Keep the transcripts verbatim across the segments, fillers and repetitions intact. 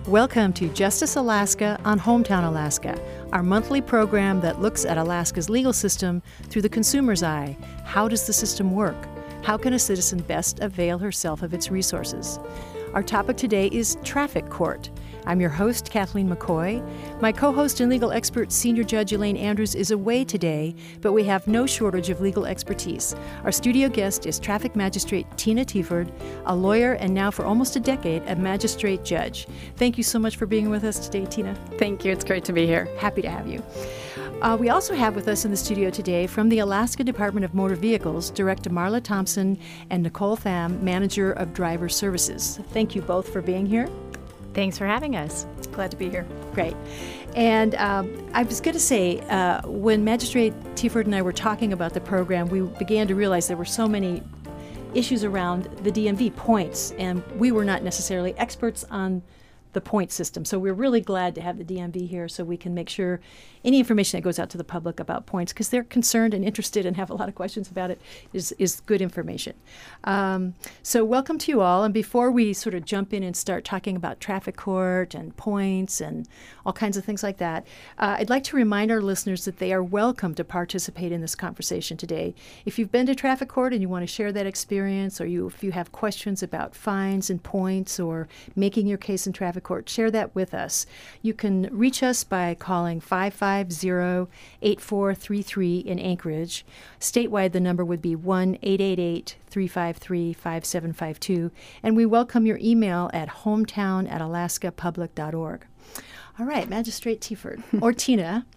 Welcome to Justice Alaska on Hometown Alaska, our monthly program that looks at Alaska's legal system through the consumer's eye. How does the system work? How can a citizen best avail herself of its resources? Our topic today is traffic court. I'm your host, Kathleen McCoy. My co-host and legal expert, Senior Judge Elaine Andrews, is away today, but we have no shortage of legal expertise. Our studio guest is Traffic Magistrate Tina Tieford, a lawyer and now for almost a decade, a magistrate judge. Thank you so much for being with us today, Tina. Thank you. It's great to be here. Happy to have you. Uh, we also have with us in the studio today from the Alaska Department of Motor Vehicles, Director Marla Thompson and Nicole Pham, Manager of Driver Services. Thank you both for being here. Thanks for having us. Glad to be here. Great. And um, I was going to say, uh, when Magistrate Tieford and I were talking about the program, we began to realize there were so many issues around the D M V points, and we were not necessarily experts on the point system. So we're really glad to have the D M V here so we can make sure any information that goes out to the public about points, because they're concerned and interested and have a lot of questions about it, is, is good information. Um, so welcome to you all. And before we sort of jump in and start talking about traffic court and points and all kinds of things like that, uh, I'd like to remind our listeners that they are welcome to participate in this conversation today. If you've been to traffic court and you want to share that experience, or you, if you have questions about fines and points or making your case in traffic court, share that with us. You can reach us by calling five five zero, eight four three three in Anchorage. Statewide, the number would be one eight eight eight, three five three, five seven five two. And we welcome your email at hometown at alaska public dot org. All right, Magistrate Tieford, or Tina,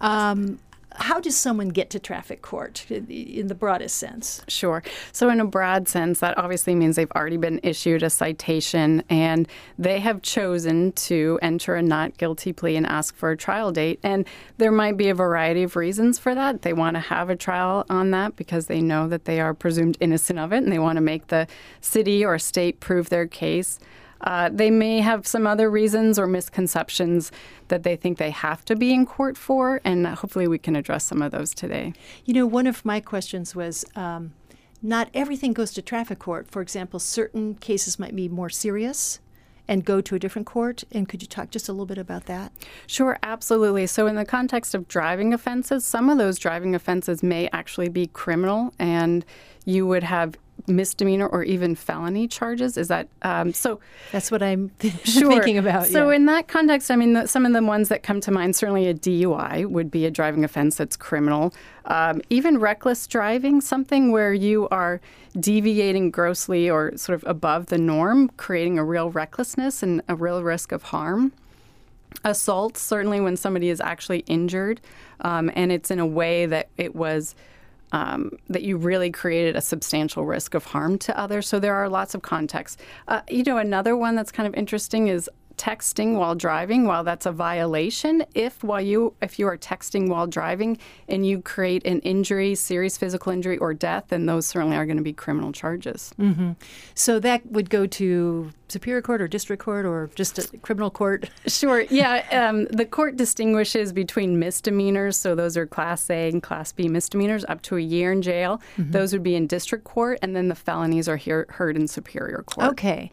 um, how does someone get to traffic court in the broadest sense? Sure. So in a broad sense, that obviously means they've already been issued a citation and they have chosen to enter a not guilty plea and ask for a trial date. And there might be a variety of reasons for that. They want to have a trial on that because they know that they are presumed innocent of it and they want to make the city or state prove their case. Uh, they may have some other reasons or misconceptions that they think they have to be in court for, and hopefully we can address some of those today. You know, one of my questions was, um, not everything goes to traffic court. For example, certain cases might be more serious and go to a different court. And could you talk just a little bit about that? Sure, absolutely. So in the context of driving offenses, some of those driving offenses may actually be criminal, and you would have misdemeanor or even felony charges. Is that um, so? That's what I'm sure. thinking about. So yeah. in that context, I mean, the, some of the ones that come to mind, certainly a D U I would be a driving offense that's criminal. Um, even reckless driving, something where you are deviating grossly or sort of above the norm, creating a real recklessness and a real risk of harm. Assault, certainly when somebody is actually injured, um, and it's in a way that it was Um, that you really created a substantial risk of harm to others. So there are lots of contexts. Uh, you know, another one that's kind of interesting is texting while driving. While that's a violation, if while you if you are texting while driving and you create an injury, serious physical injury or death, then those certainly are going to be criminal charges. Mm-hmm. So that would go to Superior Court or District Court or just a criminal court? Sure. Yeah. Um, the court distinguishes between misdemeanors. So those are Class A and Class B misdemeanors, up to a year in jail. Mm-hmm. Those would be in District Court. And then the felonies are here, heard in Superior Court. Okay.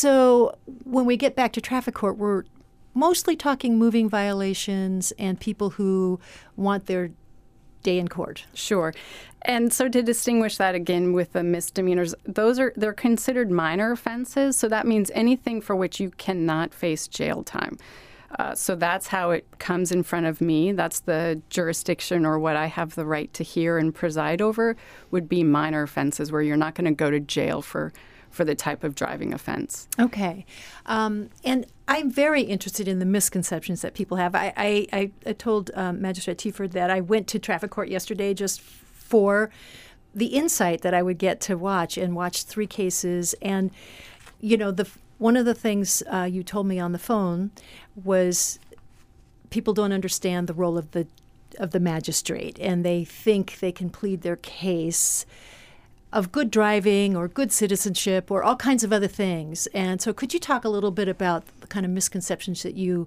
So when we get back to traffic court, we're mostly talking moving violations and people who want their day in court. Sure. And so to distinguish that again with the misdemeanors, those are they're considered minor offenses. So that means anything for which you cannot face jail time. Uh, so that's how it comes in front of me. That's the jurisdiction, or what I have the right to hear and preside over, would be minor offenses where you're not going to go to jail for for the type of driving offense. Okay. Um, and I'm very interested in the misconceptions that people have. I, I, I told um, Magistrate Tieford that I went to traffic court yesterday just for the insight that I would get to watch and watch three cases. And, you know, the one of the things uh, you told me on the phone was people don't understand the role of the of the magistrate, and they think they can plead their case of good driving or good citizenship or all kinds of other things. And so could you talk a little bit about the kind of misconceptions that you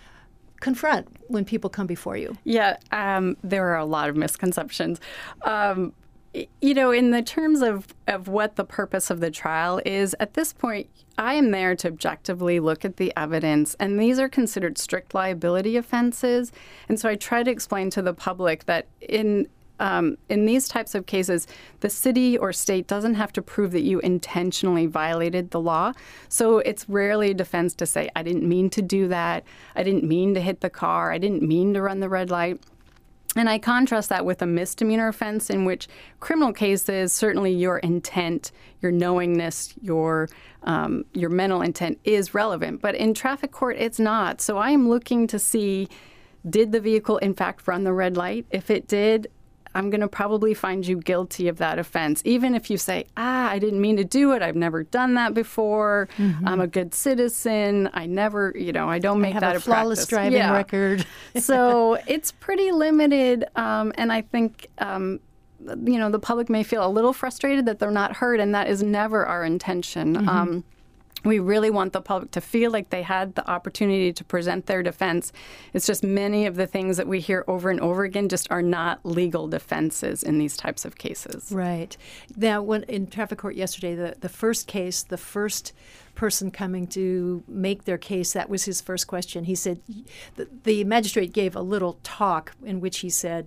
confront when people come before you? Yeah, um, there are a lot of misconceptions. Um, You know, in the terms of, of what the purpose of the trial is, at this point, I am there to objectively look at the evidence, and these are considered strict liability offenses. And so I try to explain to the public that in um, in these types of cases, the city or state doesn't have to prove that you intentionally violated the law. So it's rarely a defense to say, I didn't mean to do that, I didn't mean to hit the car, I didn't mean to run the red light. And I contrast that with a misdemeanor offense in which criminal cases, certainly your intent, your knowingness, your um, your mental intent is relevant. But in traffic court, it's not. So I am looking to see, did the vehicle in fact run the red light? If it did, I'm going to probably find you guilty of that offense. Even if you say, ah, I didn't mean to do it. I've never done that before. Mm-hmm. I'm a good citizen. I never, you know, I don't make I have that a a flawless practice. driving Yeah. record. So it's pretty limited. Um, and I think, um, you know, the public may feel a little frustrated that they're not heard. And that is never our intention. Mm-hmm. Um, We really want the public to feel like they had the opportunity to present their defense. It's just many of the things that we hear over and over again just are not legal defenses in these types of cases. Right. Now, when in traffic court yesterday, the, the first case, the first person coming to make their case, that was his first question. He said, the, the magistrate gave a little talk in which he said,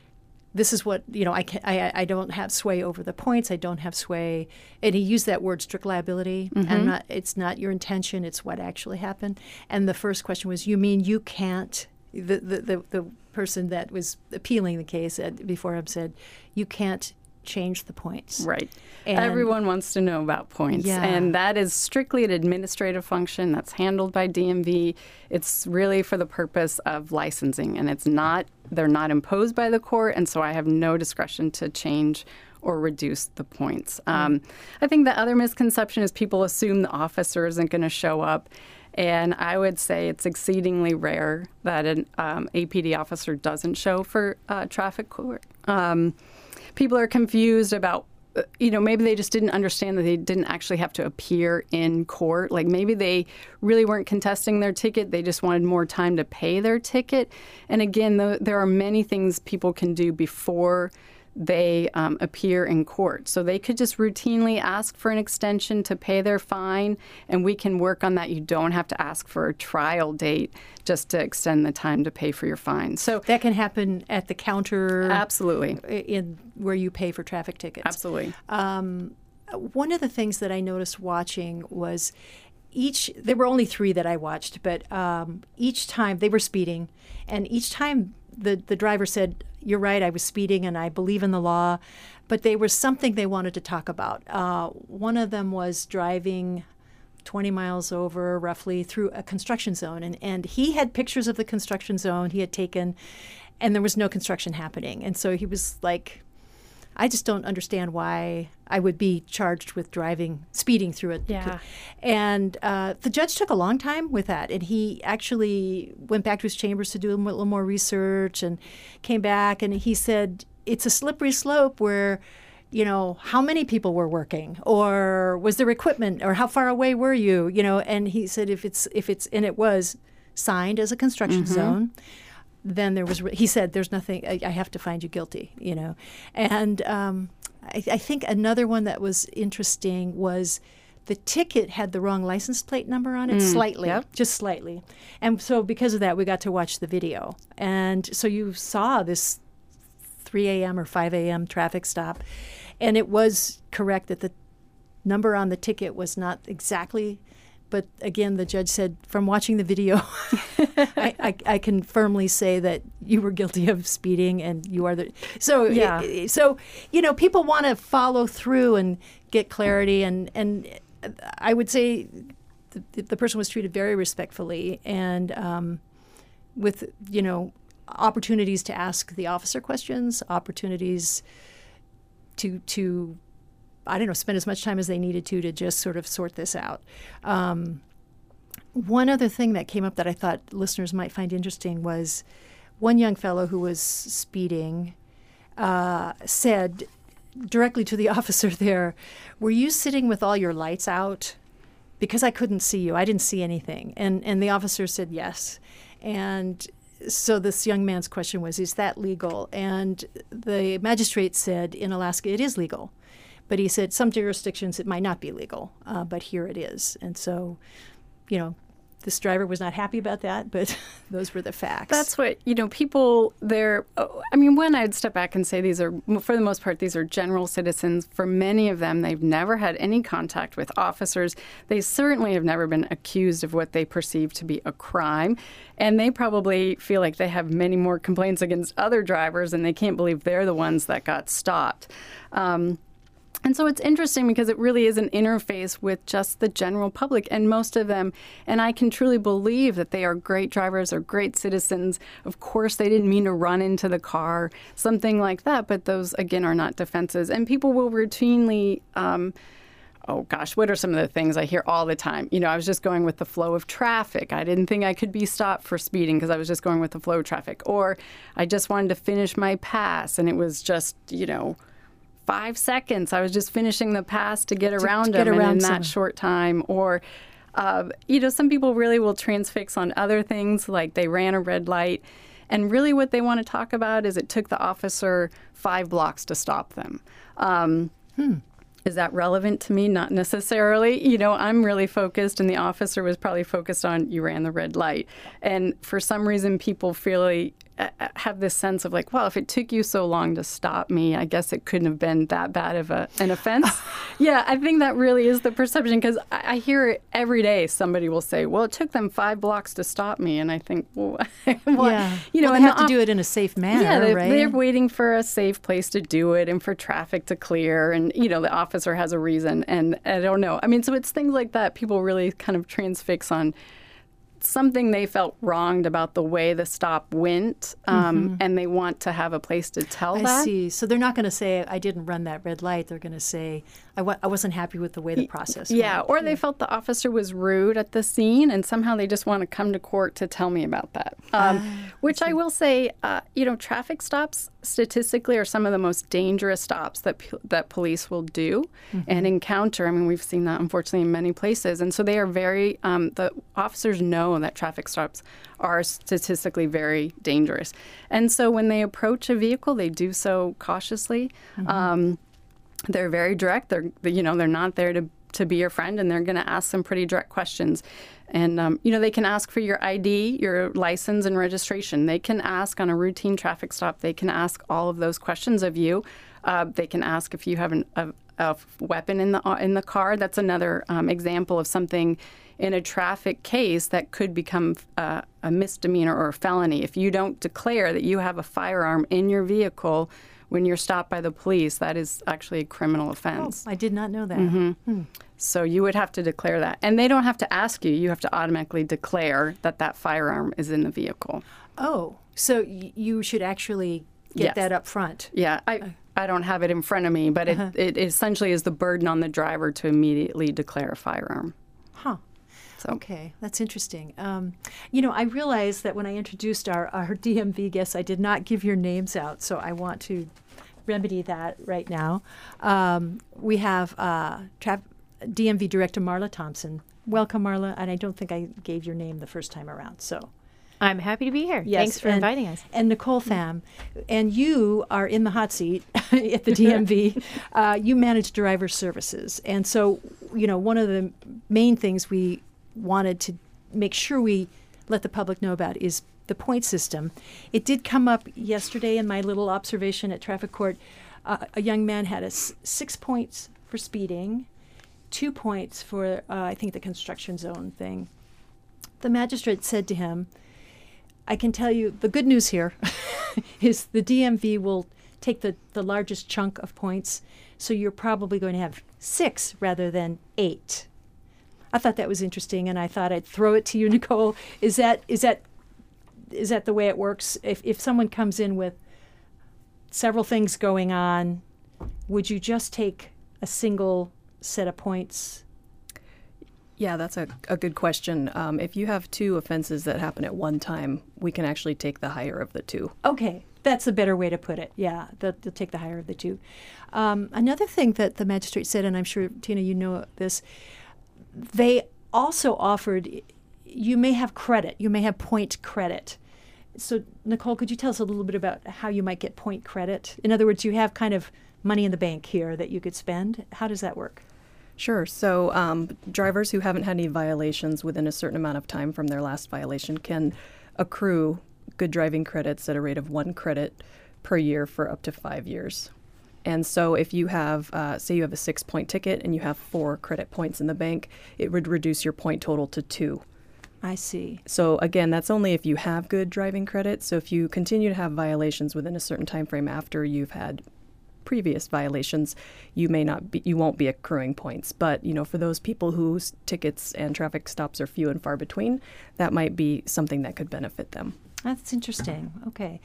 this is what, you know, I, can, I I don't have sway over the points. I don't have sway. And he used that word strict liability. Mm-hmm. And not, it's not your intention. It's what actually happened. And the first question was, you mean you can't, the, the, the, the person that was appealing the case at, before him said, you can't change the points. Right. And everyone wants to know about points. Yeah. And that is strictly an administrative function that's handled by D M V. It's really for the purpose of licensing. And it's not, they're not imposed by the court. And so I have no discretion to change or reduce the points. Mm. Um, I think the other misconception is people assume the officer isn't going to show up. And I would say it's exceedingly rare that an um, A P D officer doesn't show for uh, traffic court. Um, people are confused about, you know, maybe they just didn't understand that they didn't actually have to appear in court. Like maybe they really weren't contesting their ticket. They just wanted more time to pay their ticket. And again, the, there are many things people can do before they um, appear in court. So they could just routinely ask for an extension to pay their fine, and we can work on that. You don't have to ask for a trial date just to extend the time to pay for your fine. So that can happen at the counter. Absolutely. In where you pay for traffic tickets. Absolutely. Um, one of the things that I noticed watching was each, there were only three that I watched, but um, each time they were speeding, and each time the, the driver said, you're right, I was speeding and I believe in the law, but there was something they wanted to talk about. Uh, one of them was driving twenty miles over roughly through a construction zone, and, and he had pictures of the construction zone he had taken, and there was no construction happening. And so he was like, I just don't understand why I would be charged with driving, speeding through it. Yeah. And uh, the judge took a long time with that. And he actually went back to his chambers to do a little more research and came back. And he said, it's a slippery slope where, you know, how many people were working, or was there equipment, or how far away were you? You know, and he said, if it's, if it's, and it was signed as a construction Mm-hmm. zone, then there was, he said, there's nothing, I, I have to find you guilty, you know. And um, I, I think another one that was interesting was the ticket had the wrong license plate number on it, Mm, slightly, yep. just slightly. And so because of that, we got to watch the video. And so you saw this three a.m. or five a.m. traffic stop. And it was correct that the number on the ticket was not exactly. But again, the judge said, from watching the video, I, I, I can firmly say that you were guilty of speeding, and you are the. So Yeah. it- so you know, people want to follow through and get clarity, and and I would say the, the person was treated very respectfully, and um, with you know opportunities to ask the officer questions, opportunities to to. I don't know, spend as much time as they needed to to just sort of sort this out. Um, one other thing that came up that I thought listeners might find interesting was one young fellow who was speeding uh, said directly to the officer there, were you sitting with all your lights out? Because I couldn't see you. I didn't see anything. And, and the officer said yes. And so this young man's question was, is that legal? And the magistrate said in Alaska it is legal. But he said some jurisdictions it might not be legal, uh, but here it is. And so, you know, this driver was not happy about that, but those were the facts. That's what, you know, people there, I mean, when I'd step back and say these are, for the most part, these are general citizens. For many of them, they've never had any contact with officers. They certainly have never been accused of what they perceive to be a crime. And they probably feel like they have many more complaints against other drivers, and they can't believe they're the ones that got stopped. Um, And so it's interesting because it really is an interface with just the general public, and most of them, and I can truly believe that they are great drivers or great citizens. Of course, they didn't mean to run into the car, something like that, but those, again, are not defenses. And people will routinely, um, oh gosh, what are some of the things I hear all the time? You know, I was just going with the flow of traffic. I didn't think I could be stopped for speeding because I was just going with the flow of traffic. Or I just wanted to finish my pass, and it was just, you know, five seconds. I was just finishing the pass to get around to, to them get around in some. that short time. Or, uh, you know, some people really will transfix on other things, like they ran a red light. And really what they want to talk about is it took the officer five blocks to stop them. Um, hmm. Is that relevant to me? Not necessarily. You know, I'm really focused, and the officer was probably focused on you ran the red light. And for some reason, people feel have this sense of like, well, if it took you so long to stop me, I guess it couldn't have been that bad of a, an offense. Yeah, I think that really is the perception, because I, I hear it every day. Somebody will say, well, it took them five blocks to stop me. And I think, well, well yeah. you know, well, they and have the, to do it in a safe manner, yeah, they, right? They're waiting for a safe place to do it and for traffic to clear. And, you know, the officer has a reason. And I don't know. I mean, so it's things like that. People really kind of transfix on something they felt wronged about the way the stop went, um, mm-hmm. and they want to have a place to tell I that. I see. So they're not going to say, I didn't run that red light. They're going to say, I w- I wasn't happy with the way the process yeah, went. or they felt the officer was rude at the scene, and somehow they just want to come to court to tell me about that. Um, uh, which I, I will say, uh, you know, traffic stops statistically are some of the most dangerous stops that p- that police will do mm-hmm. and encounter. I mean, we've seen that, unfortunately, in many places. And so they are very, um, the officers know that traffic stops are statistically very dangerous. And so when they approach a vehicle, they do so cautiously. Mm-hmm. Um, they're very direct. They're, you know, they're not there to, to be your friend, and they're going to ask some pretty direct questions. And, um, you know, they can ask for your I D, your license and registration. They can ask on a routine traffic stop. They can ask all of those questions of you. Uh, they can ask if you have an, a, a weapon in the in the car. That's another um, example of something in a traffic case that could become uh, a misdemeanor or a felony. If you don't declare that you have a firearm in your vehicle when you're stopped by the police, that is actually a criminal offense. Oh, I did not know that. Mm-hmm. Hmm. So you would have to declare that. And they don't have to ask you. You have to automatically declare that that firearm is in the vehicle. Oh, so y- you should actually get yes. that up front. Yeah, I, I don't have it in front of me, but uh-huh. it, it essentially is the burden on the driver to immediately declare a firearm. Huh. So. Okay, that's interesting. Um, you know, I realized that when I introduced our, our D M V guests, I did not give your names out, so I want to remedy that right now. Um, we have uh, tra- D M V Director Marla Thompson. Welcome, Marla, and I don't think I gave your name the first time around, so. I'm happy to be here. Yes, Thanks for and, inviting us. And Nicole Pham, and you are in the hot seat at the D M V. uh, you manage driver services, and so, you know, one of the main things we wanted to make sure we let the public know about is the point system. It did come up yesterday in my little observation at traffic court. Uh, a young man had a s- six points for speeding, two points for, uh, I think, the construction zone thing. The magistrate said to him, I can tell you the good news here is the D M V will take the, the largest chunk of points, so you're probably going to have six rather than eight. I thought that was interesting, and I thought I'd throw it to you, Nicole. Is that is that is that the way it works? If if someone comes in with several things going on, would you just take a single set of points? Yeah, that's a, a good question. Um, if you have two offenses that happen at one time, we can actually take the higher of the two. Okay, that's a better way to put it. Yeah, they'll, they'll take the higher of the two. Um, another thing that the magistrate said, and I'm sure, Tina, you know this, they also offered, you may have credit, you may have point credit. so, Nicole, could you tell us a little bit about how you might get point credit? In other words, you have kind of money in the bank here that you could spend. How does that work? Sure. So um, drivers who haven't had any violations within a certain amount of time from their last violation can accrue good driving credits at a rate of one credit per year for up to five years. And so if you have, uh, say you have a six-point ticket and you have four credit points in the bank, it would reduce your point total to two. I see. So again, that's only if you have good driving credit. So if you continue to have violations within a certain time frame after you've had previous violations, you may not be, you won't be accruing points. But you know, for those people whose tickets and traffic stops are few and far between, that might be something that could benefit them. That's interesting. Okay.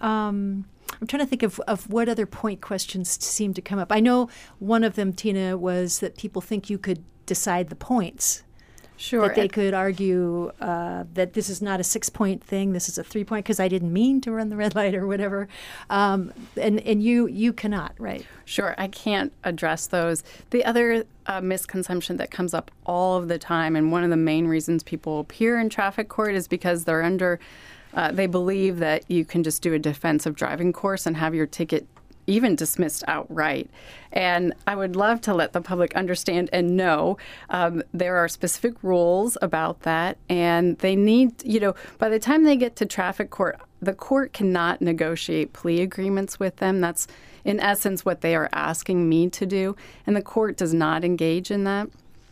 Um, I'm trying to think of, of what other point questions seem to come up. I know one of them, Tina, was that people think you could decide the points. Sure. That they could argue uh, that this is not a six-point thing, this is a three-point, because I didn't mean to run the red light or whatever. Um, and and you you cannot, right? Sure, I can't address those. The other uh, misconception that comes up all of the time, and one of the main reasons people appear in traffic court is because they're under, uh, they believe that you can just do a defensive driving course and have your ticket even dismissed outright. And I would love to let the public understand and know um, there are specific rules about that. And they need, you know, by the time they get to traffic court, the court cannot negotiate plea agreements with them. That's in essence what they are asking me to do. And the court does not engage in that.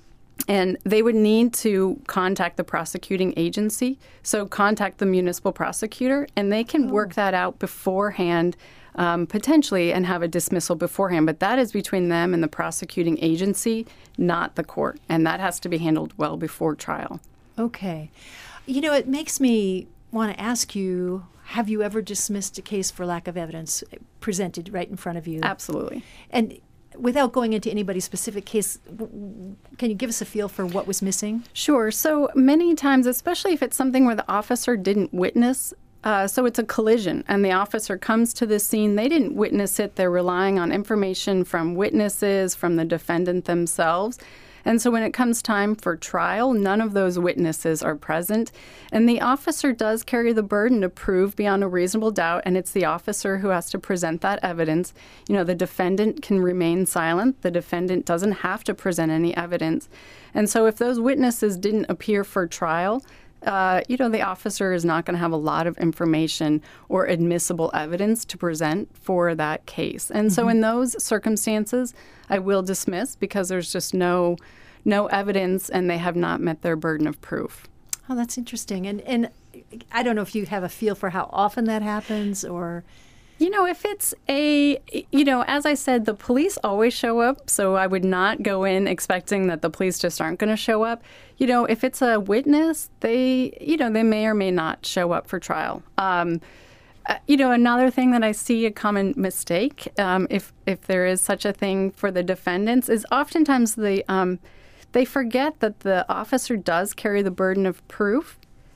And they would need to contact the prosecuting agency. So contact the municipal prosecutor, and they can oh. work that out beforehand, um, potentially, and have a dismissal beforehand. But that is between them and the prosecuting agency, not the court. And that has to be handled well before trial. Okay. You know, it makes me want to ask you, have you ever dismissed a case for lack of evidence presented right in front of you? Absolutely. And without going into anybody's specific case, can you give us a feel for what was missing? Sure. So many times, especially if it's something where the officer didn't witness, uh, so it's a collision and the officer comes to the scene, they didn't witness it, they're relying on information from witnesses, from the defendant themselves. And so when it comes time for trial, none of those witnesses are present. And the officer does carry the burden to prove beyond a reasonable doubt, and it's the officer who has to present that evidence. You know, the defendant can remain silent. The defendant doesn't have to present any evidence. And so if those witnesses didn't appear for trial, uh, you know, the officer is not going to have a lot of information or admissible evidence to present for that case. And mm-hmm. so in those circumstances, I will dismiss because there's just no no evidence and they have not met their burden of proof. Oh, that's interesting. And and I don't know if you have a feel for how often that happens or... You know, if it's a, you know, as I said, the police always show up, so I would not go in expecting that the police just aren't going to show up. You know, if it's a witness, they, you know, they may or may not show up for trial. Um, uh, you know, another thing that I see a common mistake, um, if if there is such a thing for the defendants, is oftentimes the um, they forget that the officer does carry the burden of proof,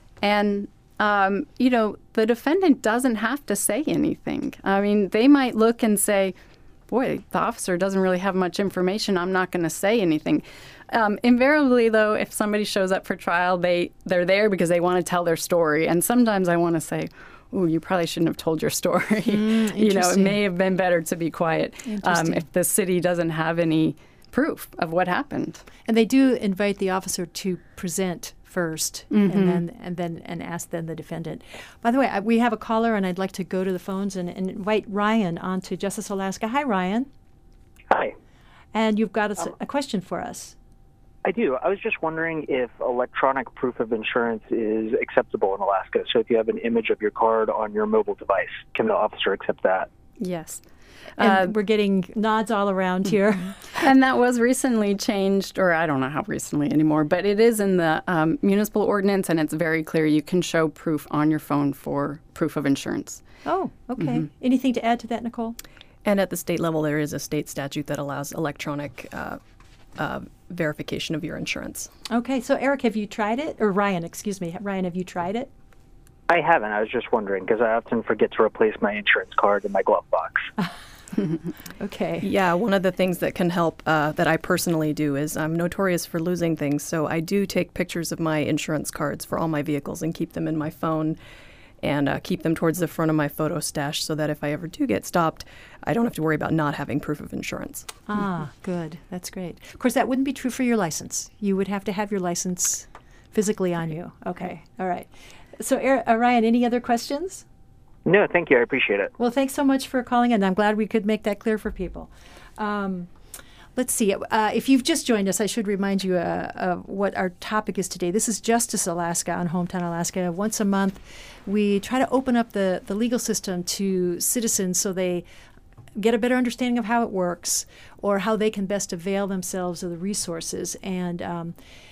and Um, you know, the defendant doesn't have to say anything. I mean, they might look and say, boy, the officer doesn't really have much information. I'm not going to say anything. Um, invariably, though, if somebody shows up for trial, they, they're there because they want to tell their story. And sometimes I want to say, ooh, you probably shouldn't have told your story. Mm, you know, it may have been better to be quiet um, if the city doesn't have any proof of what happened. And they do invite the officer to present first, mm-hmm. and then and then and ask then the defendant. By the way, I, we have a caller, and I'd like to go to the phones and, and invite Ryan on to Justice Alaska. Hi, Ryan. Hi. And you've got a, um, a question for us. I do. I was just wondering if electronic proof of insurance is acceptable in Alaska. So if you have an image of your card on your mobile device, can the officer accept that? Yes. And uh, we're getting nods all around here. And that was recently changed, or I don't know how recently anymore, but it is in the um, municipal ordinance, and it's very clear you can show proof on your phone for proof of insurance. Oh, okay. Mm-hmm. Anything to add to that, Nicole? And at the state level, there is a state statute that allows electronic uh, uh, verification of your insurance. Okay. So, Eric, have you tried it? Or Ryan, excuse me. Ryan, have you tried it? I haven't. I was just wondering because I often forget to replace my insurance card in my glove box. Okay. Yeah, one of the things that can help uh, that I personally do is I'm notorious for losing things. So I do take pictures of my insurance cards for all my vehicles and keep them in my phone. and uh, keep them towards the front of my photo stash so that if I ever do get stopped, I don't have to worry about not having proof of insurance. Ah, good. That's great. Of course, that wouldn't be true for your license. You would have to have your license physically on you. Okay. All right. So, uh, Ryan, any other questions? No, thank you. I appreciate it. Well, thanks so much for calling in. I'm glad we could make that clear for people. Um, let's see. Uh, if you've just joined us, I should remind you uh, of what our topic is today. This is Justice Alaska on Hometown Alaska. Once a month, we try to open up the, the legal system to citizens so they get a better understanding of how it works or how they can best avail themselves of the resources. And um,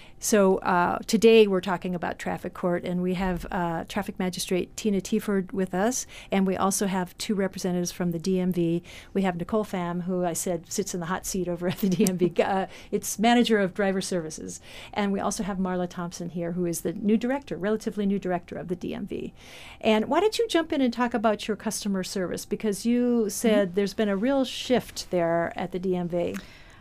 So uh, today we're talking about traffic court, and we have uh, Traffic Magistrate Tina Tieford with us, and we also have two representatives from the D M V. We have Nicole Pham, who I said sits in the hot seat over at the D M V. uh, it's Manager of Driver Services. And we also have Marla Thompson here, who is the new director, relatively new director of the D M V. And why don't you jump in and talk about your customer service? Because you said mm-hmm. there's been a real shift there at the D M V.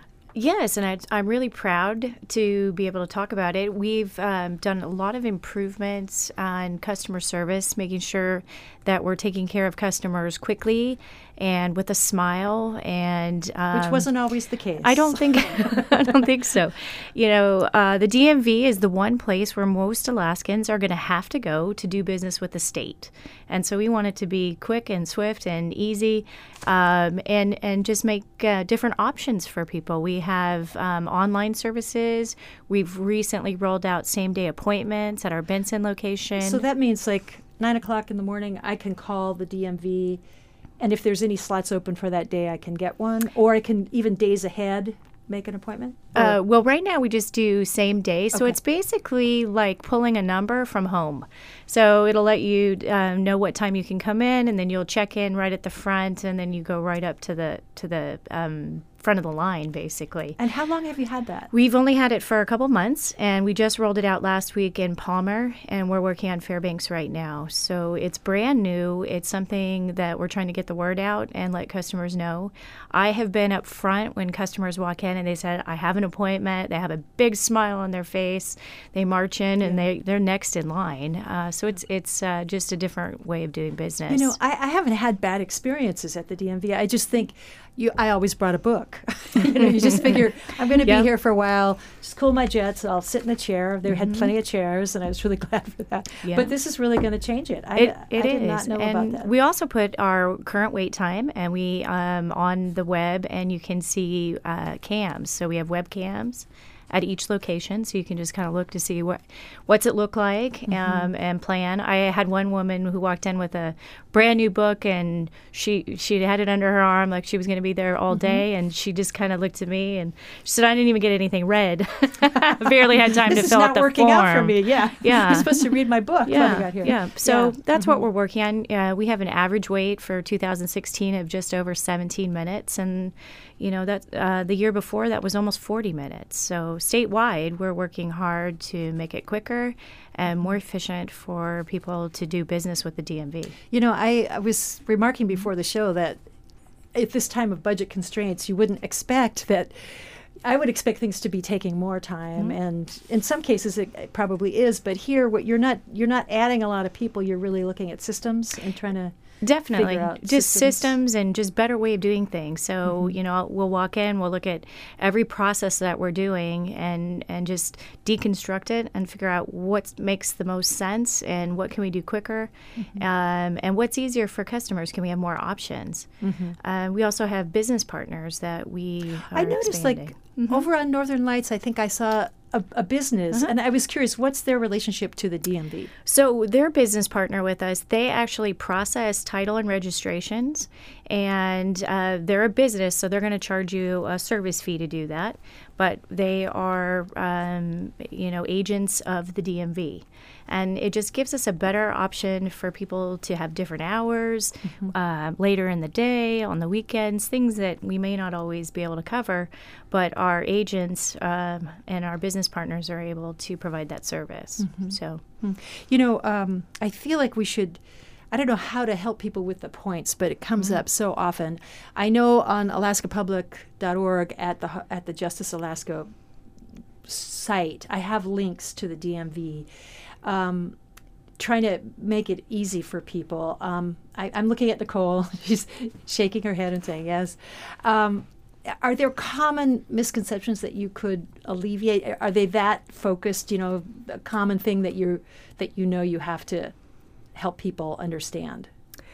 Yes, and I, I'm really proud to be able to talk about it. We've um, done a lot of improvements on customer service, making sure that we're taking care of customers quickly and with a smile. And um, which wasn't always the case. I don't think. I don't think so. You know, uh, the D M V is the one place where most Alaskans are going to have to go to do business with the state, and so we want it to be quick and swift and easy, um, and and just make uh, different options for people. We have um, online services. We've recently rolled out same-day appointments at our Benson location. So that means like nine o'clock in the morning, I can call the D M V, and if there's any slots open for that day, I can get one, or I can even days ahead make an appointment? Uh, well, right now we just do same day. So Okay. it's basically like pulling a number from home. So it'll let you uh, know what time you can come in, and then you'll check in right at the front, and then you go right up to the to the um, front of the line, basically. And how long have you had that? We've only had it for a couple months, and we just rolled it out last week in Palmer, and we're working on Fairbanks right now. So it's brand new. It's something that we're trying to get the word out and let customers know. I have been up front when customers walk in and they said, I have an appointment. They have a big smile on their face. They march in, and they, they're next in line. Uh, so it's it's uh, just a different way of doing business. You know, I, I haven't had bad experiences at the D M V. I just think you. I always brought a book. you know, you just figure I'm going to Yeah. be here for a while. Just cool my jets. I'll sit in a chair. There had plenty of chairs, and I was really glad for that. Yeah. But this is really going to change it. I, It, I it did is. not know and about that. we also put our current wait time, and we um, on the web, and you can see uh, cams. So we have webcams at each location, so you can just kind of look to see what what's it look like Mm-hmm. um, and plan. I had one woman who walked in with a brand new book, and she she had it under her arm like she was going to be there all Mm-hmm. day, and she just kind of looked at me and she said, "I didn't even get anything read. Barely had time this to is fill not out the working form." out for me. Yeah. Yeah. You're supposed to read my book when I Yeah, got here. yeah. So Yeah. that's what we're working on. Uh, we have an average wait for two thousand sixteen of just over seventeen minutes, and you know that uh, the year before that was almost forty minutes. So statewide, we're working hard to make it quicker and more efficient for people to do business with the D M V. You know, I, I was remarking before the show that at this time of budget constraints, you wouldn't expect that. I would expect things to be taking more time, and in some cases it, it probably is. But here, what you're not you're not adding a lot of people. You're really looking at systems and trying to Definitely. figure out Just systems. systems. and just better way of doing things. So, you know, we'll walk in, we'll look at every process that we're doing and, and just deconstruct it and figure out what makes the most sense and what can we do quicker um, and what's easier for customers. Can we have more options? Uh, we also have business partners that we are I noticed, expanding. like over on Northern Lights, I think I saw a, a business, and I was curious, what's their relationship to the D M V? So their business partner with us, they actually process title and registrations, and uh, they're a business, so they're going to charge you a service fee to do that. But they are, um, you know, agents of the D M V, and it just gives us a better option for people to have different hours, uh, later in the day, on the weekends, things that we may not always be able to cover, but our agents um, and our business partners are able to provide that service. So. You know, um, I feel like we should. I don't know how to help people with the points, but it comes up so often. I know on alaska public dot org at the at the Justice Alaska site, I have links to the D M V. Um, trying to make it easy for people. Um, I, I'm looking at Nicole. She's shaking her head and saying yes. Um, are there common misconceptions that you could alleviate? Are they that focused? You know, a common thing that you that you know you have to help people understand?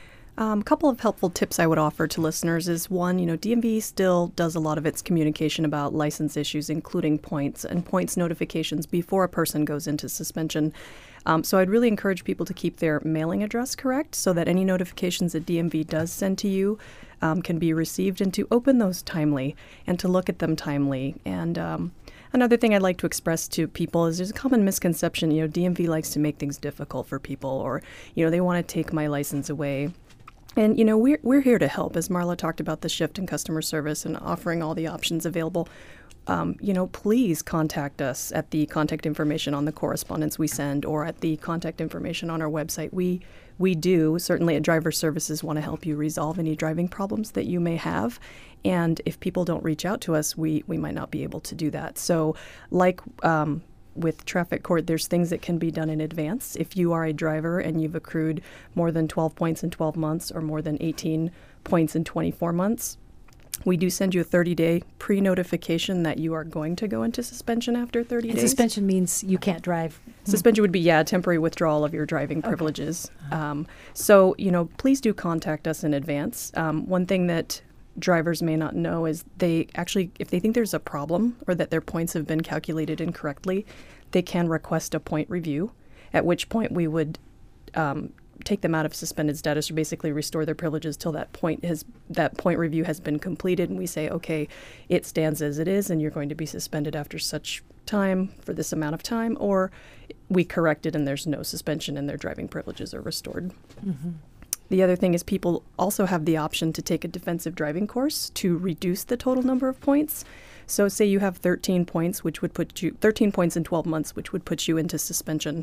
A um, couple of helpful tips I would offer to listeners is one, you know, D M V still does a lot of its communication about license issues, including points and points notifications before a person goes into suspension. Um, so I'd really encourage people to keep their mailing address correct so that any notifications that D M V does send to you um, can be received, and to open those timely and to look at them timely. And um, another thing I'd like to express to people is there's a common misconception, you know, D M V likes to make things difficult for people, or, you know, they want to take my license away. And, you know, we're, we're here to help. As Marla talked about the shift in customer service and offering all the options available, um, you know, please contact us at the contact information on the correspondence we send, or at the contact information on our website. We we do, certainly at Driver Services, want to help you resolve any driving problems that you may have. And if people don't reach out to us, we, we might not be able to do that. So like um, with traffic court, there's things that can be done in advance. If you are a driver and you've accrued more than twelve points in twelve months or more than eighteen points in twenty-four months, we do send you a thirty-day pre-notification that you are going to go into suspension after thirty And days. suspension means you can't drive. Suspension would be, yeah, temporary withdrawal of your driving privileges. Okay. Um, so, you know, please do contact us in advance. Um, one thing that drivers may not know is they actually, if they think there's a problem or that their points have been calculated incorrectly, they can request a point review, at which point we would um, take them out of suspended status, or basically restore their privileges till that point has that point review has been completed, and we say, okay, it stands as it is, and you're going to be suspended after such time for this amount of time, or we correct it and there's no suspension and their driving privileges are restored. Mm-hmm. The other thing is people also have the option to take a defensive driving course to reduce the total number of points. So say you have thirteen points, which would put you thirteen points in twelve months, which would put you into suspension.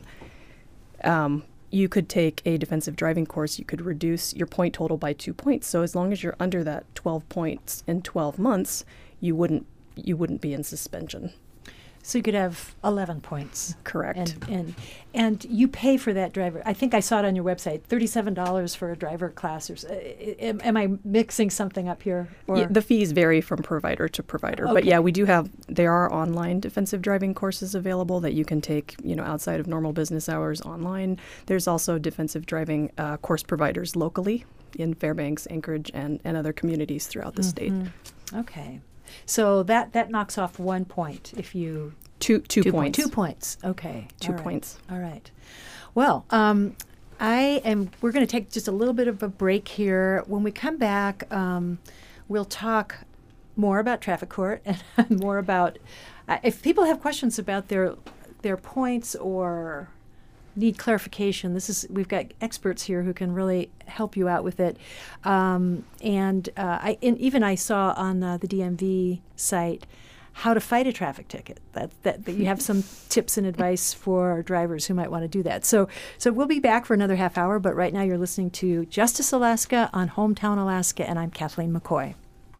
Um, you could take a defensive driving course. You could reduce your point total by two points. So as long as you're under that twelve points in twelve months, you wouldn't you wouldn't be in suspension. So you could have eleven points. Correct. And, and and you pay for that driver. I think I saw it on your website, thirty-seven dollars for a driver class. Or, uh, am, am I mixing something up here? Or? Yeah, the fees vary from provider to provider. Okay. But yeah, we do have, there are online defensive driving courses available that you can take, you know, outside of normal business hours online. There's also defensive driving uh, course providers locally in Fairbanks, Anchorage, and, and other communities throughout the mm-hmm. state. Okay. So that, that knocks off one point if you... Two, two, two points. Two points. Okay. Two All right. points. All right. Well, um, I am. We're going to take just a little bit of a break here. When we come back, um, we'll talk more about traffic court and more about uh, if people have questions about their their points or need clarification. This is we've got experts here who can really help you out with it. Um, and uh, I and even I saw on uh, the D M V site how to fight a traffic ticket. That, that that you have some tips and advice for drivers who might want to do that. So so we'll be back for another half hour, but right now you're listening to Justice Alaska on Hometown Alaska, and I'm Kathleen McCoy.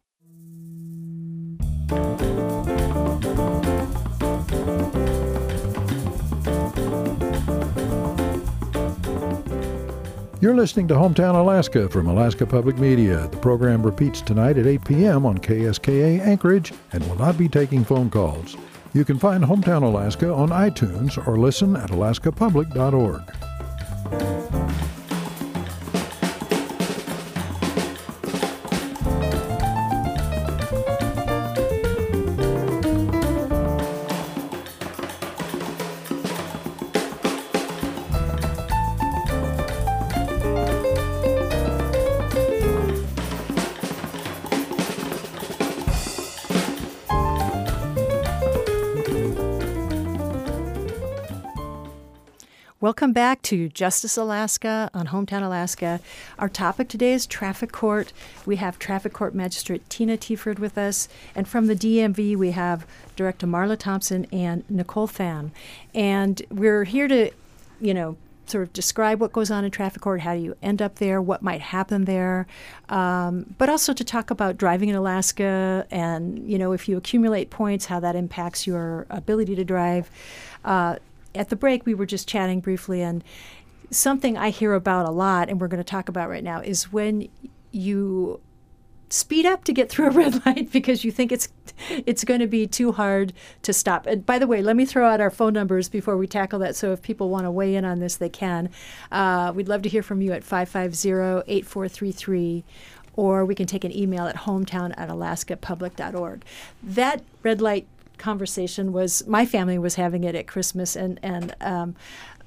You're listening to Hometown Alaska from Alaska Public Media. The program repeats tonight at eight p.m. on K S K A Anchorage and will not be taking phone calls. You can find Hometown Alaska on iTunes or listen at alaska public dot org. Welcome back to Justice Alaska on Hometown Alaska. Our topic today is traffic court. We have traffic court magistrate Tina Tieford with us. And from the D M V, we have Director Marla Thompson and Nicole Pham. And we're here to, you know, sort of describe what goes on in traffic court, how do you end up there, what might happen there, um, but also to talk about driving in Alaska and, you know, if you accumulate points, how that impacts your ability to drive. Uh, At the break, we were just chatting briefly, and something I hear about a lot, and we're going to talk about right now, is when you speed up to get through a red light because you think it's it's going to be too hard to stop. And by the way, let me throw out our phone numbers before we tackle that, so if people want to weigh in on this, they can. Uh, we'd love to hear from you at five five zero, eight four three three, or we can take an email at hometown at alaska public dot org. That red light conversation was, my family was having it at Christmas, and, and um,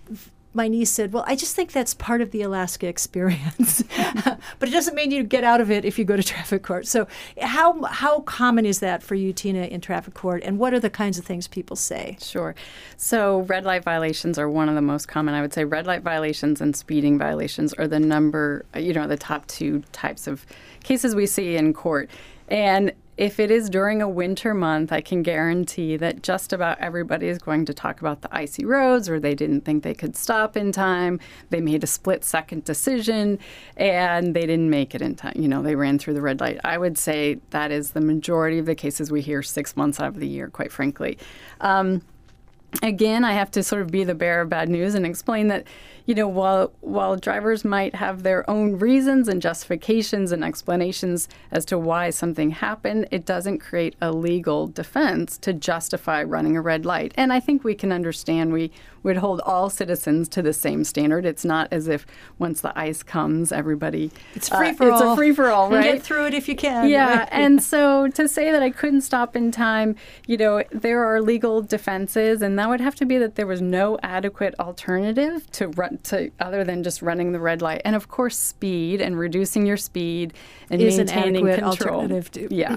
my niece said, well, I just think that's part of the Alaska experience. But it doesn't mean you get out of it if you go to traffic court. So how how common is that for you, Tina, in traffic court? And what are the kinds of things people say? Sure. So red light violations are one of the most common. I would say red light violations and speeding violations are the number, you know, the top two types of cases we see in court. And if it is during a winter month, I can guarantee that just about everybody is going to talk about the icy roads, or they didn't think they could stop in time. They made a split-second decision, and they didn't make it in time. You know, they ran through the red light. I would say that is the majority of the cases we hear six months out of the year, quite frankly. Um, Again, I have to sort of be the bearer of bad news and explain that, you know, while while drivers might have their own reasons and justifications and explanations as to why something happened, it doesn't create a legal defense to justify running a red light. And I think we can understand we would hold all citizens to the same standard. It's not as if once the ice comes, everybody... It's free for uh, all. It's a free-for-all, right? Get through it if you can. Yeah, Right? and so to say that I couldn't stop in time, you know, there are legal defenses, and that would have to be that there was no adequate alternative to run to other than just running the red light. And of course, speed and reducing your speed and Is an maintaining adequate control. alternative to- Yeah.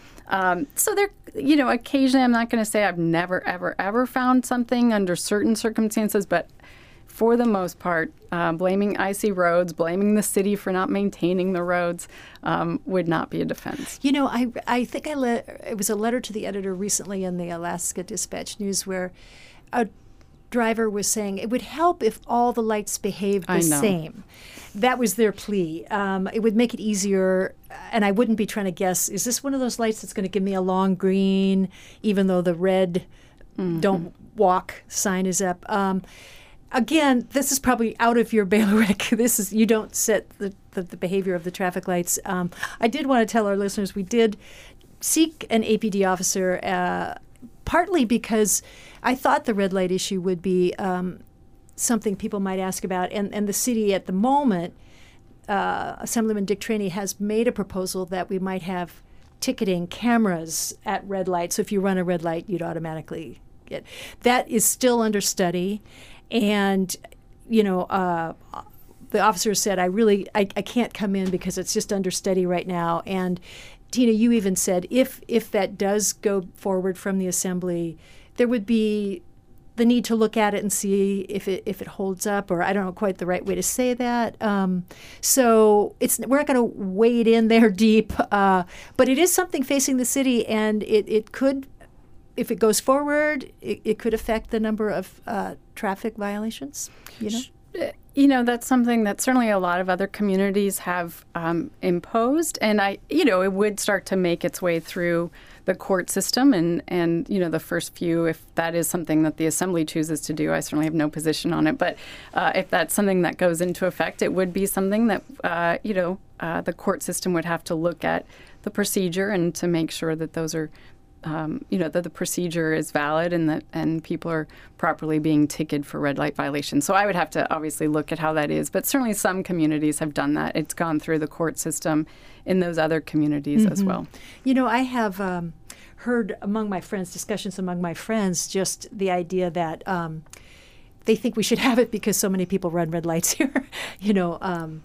Um, so there, you know, occasionally I'm not going to say I've never, ever, ever found something under certain circumstances, but for the most part, uh, blaming icy roads, blaming the city for not maintaining the roads um, would not be a defense. You know, I I think I let it was a letter to the editor recently in the Alaska Dispatch News where a driver was saying it would help if all the lights behaved the I know. same. That was their plea. Um, it would make it easier, and I wouldn't be trying to guess, is this one of those lights that's going to give me a long green, even though the red mm-hmm. don't walk sign is up? Um, again, this is probably out of your bailiwick. This is, you don't set the, the, the behavior of the traffic lights. Um, I did want to tell our listeners we did seek an A P D officer, uh, partly because I thought the red light issue would be um, something people might ask about. And, and the city at the moment, uh, Assemblyman Dick Cheney has made a proposal that we might have ticketing cameras at red lights. So if you run a red light, you'd automatically get. That is still under study. And, you know, uh, the officer said, I really, I, I can't come in because it's just under study right now. And Tina, you even said if if that does go forward from the assembly, there would be the need to look at it and see if it if it holds up, or I don't know quite the right way to say that. Um, so it's we're not going to wade in there deep, uh, but it is something facing the city, and it, it could, if it goes forward, it, it could affect the number of uh, traffic violations. You know. You know, that's something that certainly a lot of other communities have um, imposed. And, I, you know, it would start to make its way through the court system. And, and, you know, the first few, if that is something that the assembly chooses to do, I certainly have no position on it. But uh, if that's something that goes into effect, it would be something that, uh, you know, uh, the court system would have to look at the procedure and to make sure that those are Um, you know, that the procedure is valid and that and people are properly being ticketed for red light violations. So I would have to obviously look at how that is. But certainly some communities have done that. It's gone through the court system in those other communities mm-hmm. as well. You know, I have um, heard among my friends, discussions among my friends, just the idea that um, they think we should have it because so many people run red lights here. you know, um,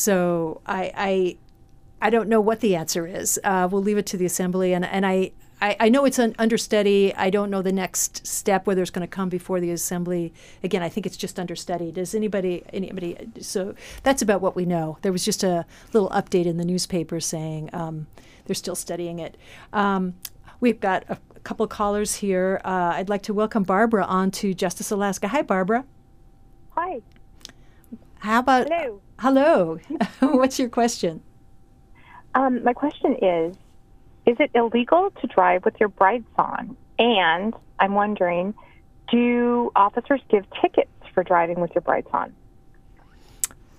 so I, I I don't know what the answer is. Uh, we'll leave it to the assembly. And, and I, I, I know it's an under study. I don't know the next step, whether it's going to come before the assembly. Again, I think it's just under study. Does anybody, anybody, so that's about what we know. There was just a little update in the newspaper saying um, they're still studying it. Um, we've got a, a couple of callers here. Uh, I'd like to welcome Barbara on to Justice Alaska. Hi, Barbara. Hi. How about, hello. Hello. What's your question? Um, my question is, is it illegal to drive with your brights on? And I'm wondering, do officers give tickets for driving with your brights on?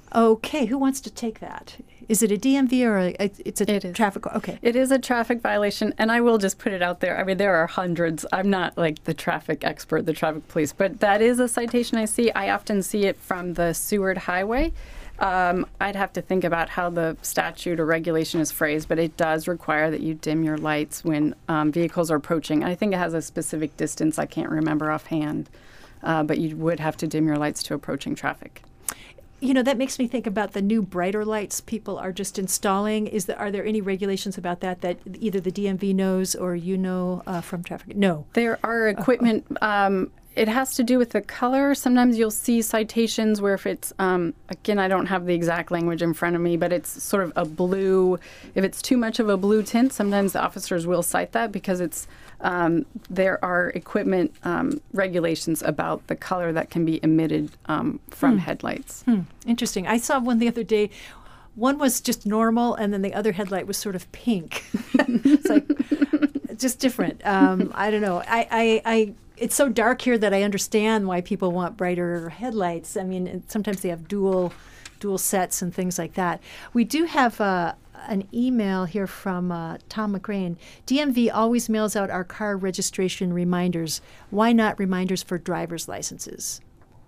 Okay, who wants to take that? Is it a D M V or a, it's a It is. traffic? Okay. It is a traffic violation, and I will just put it out there. I mean, there are hundreds. I'm not like the traffic expert, the traffic police, but that is a citation I see. I often see it from the Seward Highway. Um, I'd have to think about how the statute or regulation is phrased, but it does require that you dim your lights when um, vehicles are approaching. I think it has a specific distance. I can't remember offhand, uh, but you would have to dim your lights to approaching traffic. You know, that makes me think about the new brighter lights people are just installing. Is there, are there any regulations about that that either the D M V knows or you know uh, from traffic? No. There are equipment. Um, it has to do with the color. Sometimes you'll see citations where if it's, um, again, I don't have the exact language in front of me, but it's sort of a blue. If it's too much of a blue tint, sometimes the officers will cite that because it's um, there are equipment um, regulations about the color that can be emitted um, from Hmm. headlights. Hmm. Interesting. I saw one the other day. One was just normal, and then the other headlight was sort of pink. It's like just different. Um, I don't know. I, I, I, it's so dark here that I understand why people want brighter headlights. I mean, and sometimes they have dual, dual sets and things like that. We do have uh, an email here from uh, Tom McCrane. D M V always mails out our car registration reminders. Why not reminders for driver's licenses?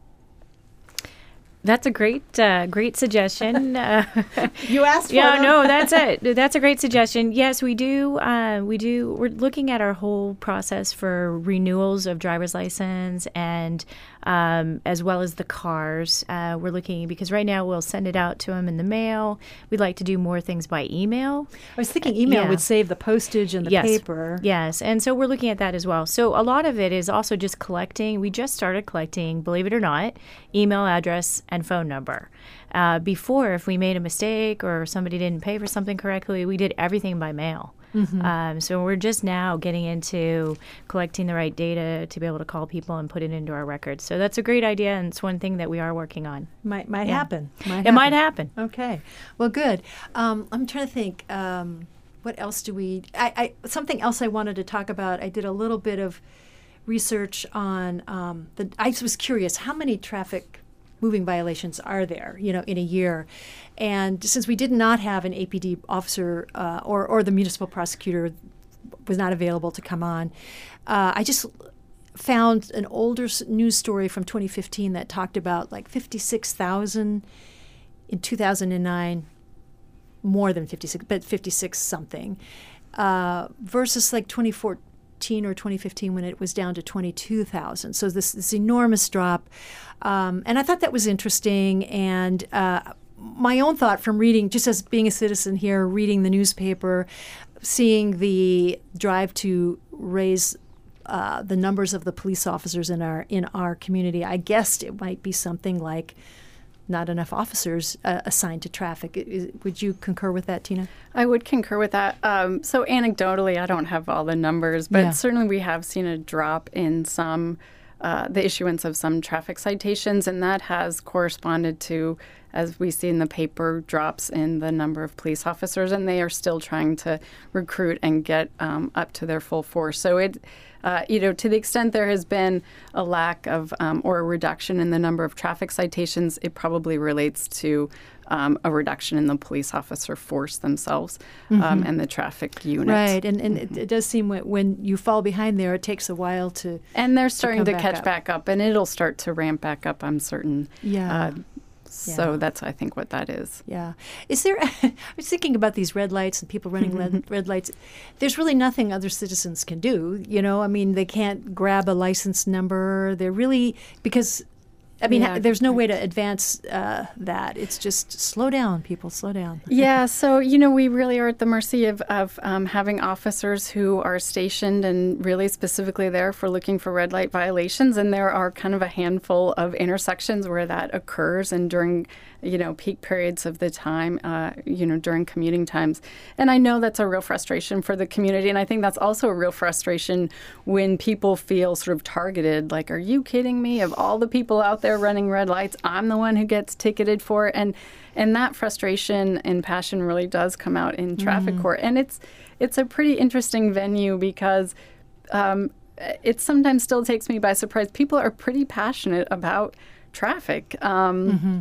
That's a great, uh, great suggestion. Uh, You asked for yeah, them. no, that's it. That's a great suggestion. Yes, we do. Uh, we do. We're looking at our whole process for renewals of driver's license, and um, as well as the cars. Uh, we're looking because right now we'll send it out to them in the mail. We'd like to do more things by email. I was thinking email Yeah. would save the postage and the Yes. paper. Yes, and so we're looking at that as well. So a lot of it is also just collecting. We just started collecting, believe it or not, email address and phone number. Uh, before, if we made a mistake or somebody didn't pay for something correctly, we did everything by mail. Mm-hmm. Um, so we're just now getting into collecting the right data to be able to call people and put it into our records. So that's a great idea, and it's one thing that we are working on. Might might Yeah. happen. Might It might happen. Okay. Well, good. Um, I'm trying to think. Um, what else do we? I, I something else I wanted to talk about. I did a little bit of research on um, the. I was curious how many traffic moving violations are there, you know, in a year. And since we did not have an A P D officer uh, or, or the municipal prosecutor was not available to come on, uh, I just found an older s- news story from twenty fifteen that talked about like fifty-six thousand in two thousand nine, more than fifty-six, but fifty-six something, uh, versus like twenty fourteen or twenty fifteen when it was down to twenty-two thousand. So this, this enormous drop. Um, and I thought that was interesting. And uh, my own thought from reading, just as being a citizen here, reading the newspaper, seeing the drive to raise uh, the numbers of the police officers in our in our community, I guessed it might be something like not enough officers uh, assigned to traffic. Is, would you concur with that, Tina? I would concur with that. Um, so anecdotally, I don't have all the numbers, but Yeah. certainly we have seen a drop in some, uh, the issuance of some traffic citations, and that has corresponded to, as we see in the paper, drops in the number of police officers, and they are still trying to recruit and get um, up to their full force. So it, uh, you know, to the extent there has been a lack of um, or a reduction in the number of traffic citations, it probably relates to um, a reduction in the police officer force themselves um, and the traffic unit. Right, and, and it, it does seem when, when you fall behind there, it takes a while to. And they're starting to, come back catch up. back up, and it'll start to ramp back up, I'm certain. Yeah. Uh, so Yeah. that's, I think, what that is. Yeah. Is there, I was thinking about these red lights and people running red, red lights. There's really nothing other citizens can do, you know? I mean, they can't grab a license number. They're really, because, I mean, Yeah. there's no way to advance uh, that. It's just slow down, people, slow down. Yeah, so, you know, we really are at the mercy of, of um, having officers who are stationed and really specifically there for looking for red light violations. And there are kind of a handful of intersections where that occurs and during, you know, peak periods of the time, uh, you know, during commuting times. And I know that's a real frustration for the community. And I think that's also a real frustration when people feel sort of targeted, like, are you kidding me? Of all the people out there running red lights, I'm the one who gets ticketed for it. And and that frustration and passion really does come out in traffic Mm-hmm. court. And it's it's a pretty interesting venue because um, it sometimes still takes me by surprise. People are pretty passionate about traffic. Um, Mm-hmm.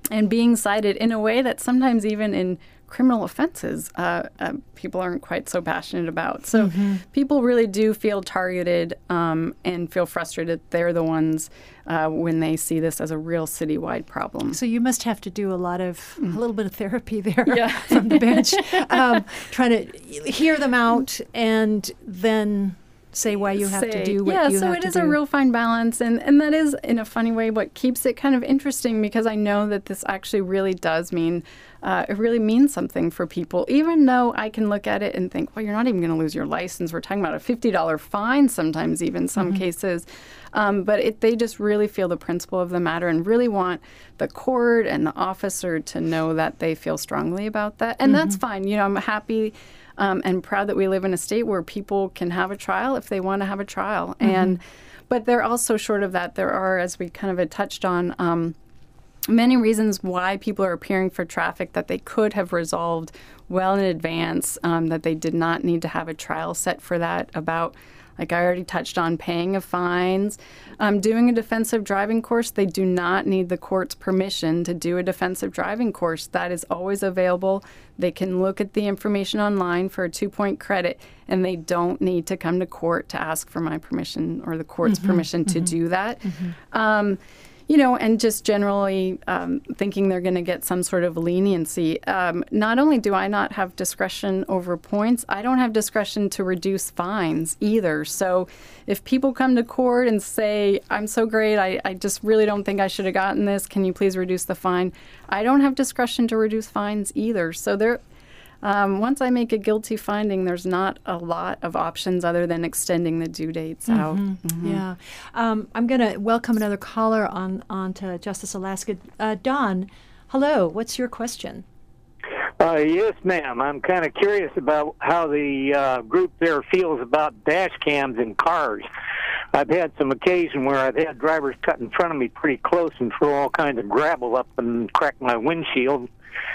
and being cited in a way that sometimes even in criminal offenses, uh, uh, people aren't quite so passionate about. So mm-hmm. people really do feel targeted um, and feel frustrated. They're the ones uh, when they see this as a real citywide problem. So you must have to do a lot of, mm. a little bit of therapy there yeah. from the bench, um, trying to hear them out and then say why you have say, to do what yeah, you so have it to is do. a real fine balance, and, and that is, in a funny way, what keeps it kind of interesting, because I know that this actually really does mean, uh, it really means something for people, even though I can look at it and think, well, you're not even going to lose your license. We're talking about a fifty dollars fine sometimes, even some mm-hmm. cases. Um, but it, they just really feel the principle of the matter and really want the court and the officer to know that they feel strongly about that. And mm-hmm. that's fine. You know, I'm happy Um, and proud that we live in a state where people can have a trial if they want to have a trial. Mm-hmm. And but they're also short of that. There are, as we kind of had touched on, um, many reasons why people are appearing for traffic that they could have resolved well in advance, um, that they did not need to have a trial set for that, about, like I already touched on, paying of fines. Um, doing a defensive driving course, they do not need the court's permission to do a defensive driving course. That is always available. They can look at the information online for a two-point credit, and they don't need to come to court to ask for my permission or the court's mm-hmm, permission mm-hmm. to do that. Mm-hmm. Um, You know, and just generally um, thinking they're going to get some sort of leniency. Um, not only do I not have discretion over points, I don't have discretion to reduce fines either. So if people come to court and say, I'm so great, I, I just really don't think I should have gotten this, can you please reduce the fine? I don't have discretion to reduce fines either. So there, um, once I make a guilty finding, there's not a lot of options other than extending the due dates mm-hmm. out. Mm-hmm. Yeah. Um, I'm going to welcome another caller on, on to Justice Alaska. Uh, Don, hello. What's your question? Uh, yes, ma'am. I'm kind of curious about how the uh, group there feels about dash cams in cars. I've had some occasion where I've had drivers cut in front of me pretty close and throw all kinds of gravel up and crack my windshield.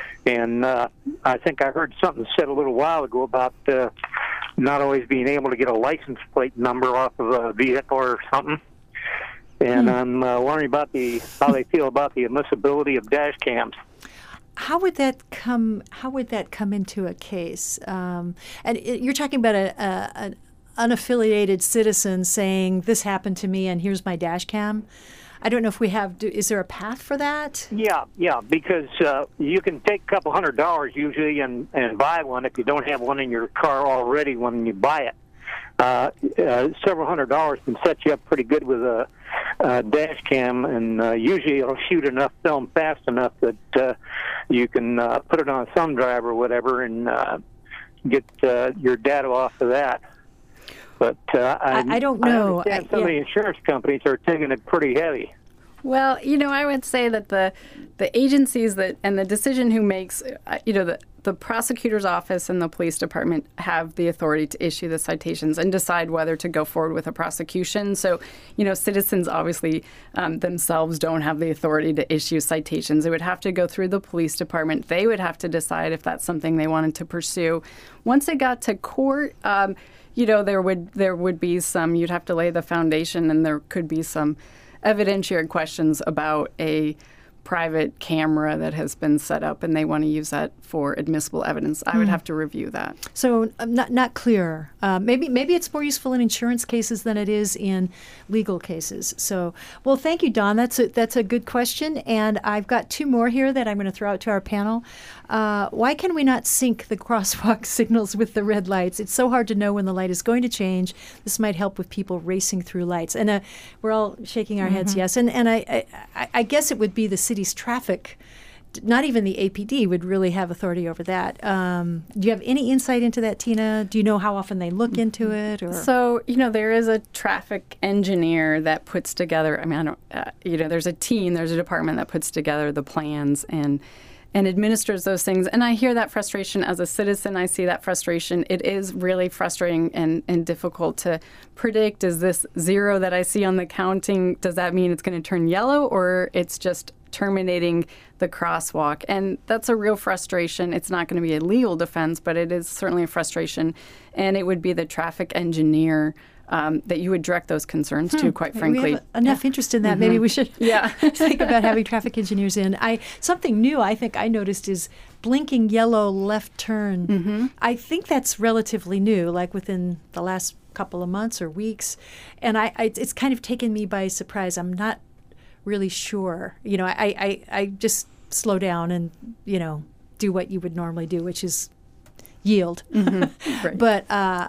And uh, I think I heard something said a little while ago about uh, not always being able to get a license plate number off of a vehicle or something. And hmm. I'm uh, wondering about the how they feel about the admissibility of dash cams. How would that come? How would that come into a case? Um, and it, you're talking about a, a, an unaffiliated citizen saying, "This happened to me, and here's my dash cam." I don't know if we have, do, is there a path for that? Yeah, yeah, because uh, you can take a couple hundred dollars usually and, and buy one if you don't have one in your car already when you buy it. Uh, uh, several hundred dollars can set you up pretty good with a, a dash cam, and uh, usually it'll shoot enough film fast enough that uh, you can uh, put it on a thumb drive or whatever and uh, get uh, your data off of that. But uh, I, I, I don't know. I understand I, some yeah. of the insurance companies are taking it pretty heavy. Well, you know, I would say that the the agencies that and the decision who makes, uh, you know, the the prosecutor's office and the police department have the authority to issue the citations and decide whether to go forward with a prosecution. So, you know, citizens obviously um, themselves don't have the authority to issue citations. It would have to go through the police department. They would have to decide if that's something they wanted to pursue. Once it got to court, um, you know, there would there would be some, you'd have to lay the foundation, and there could be some evidentiary questions about a private camera that has been set up and they want to use that for admissible evidence. I would have to review that. So um, not not clear. Uh, maybe maybe it's more useful in insurance cases than it is in legal cases. So, well, thank you, Don. That's a, that's a good question. And I've got two more here that I'm going to throw out to our panel. Uh, why can we not sync the crosswalk signals with the red lights? It's so hard to know when the light is going to change. This might help with people racing through lights. And uh, we're all shaking our mm-hmm. heads yes. And and I, I I guess it would be the city's traffic. Not even the A P D would really have authority over that. Um, do you have any insight into that, Tina? Do you know how often they look into it? Or? So, you know, there is a traffic engineer that puts together, I mean, I don't, uh, you know, there's a team, there's a department that puts together the plans and and administers those things. And I hear that frustration as a citizen. I see that frustration. It is really frustrating and, and difficult to predict. Is this zero that I see on the counting, does that mean it's going to turn yellow, or it's just terminating the crosswalk? And that's a real frustration. It's not going to be a legal defense, but it is certainly a frustration. And it would be the traffic engineer um, that you would direct those concerns to, quite We frankly. have enough interest in that. Maybe we should Yeah. think about having traffic engineers in. I something new I think I noticed is blinking yellow left turn. Mm-hmm. I think that's relatively new, like within the last couple of months or weeks, and I, I it's kind of taken me by surprise. I'm not really sure. You know, I I, I just slow down and you know do what you would normally do, which is yield. Mm-hmm. Right. But uh,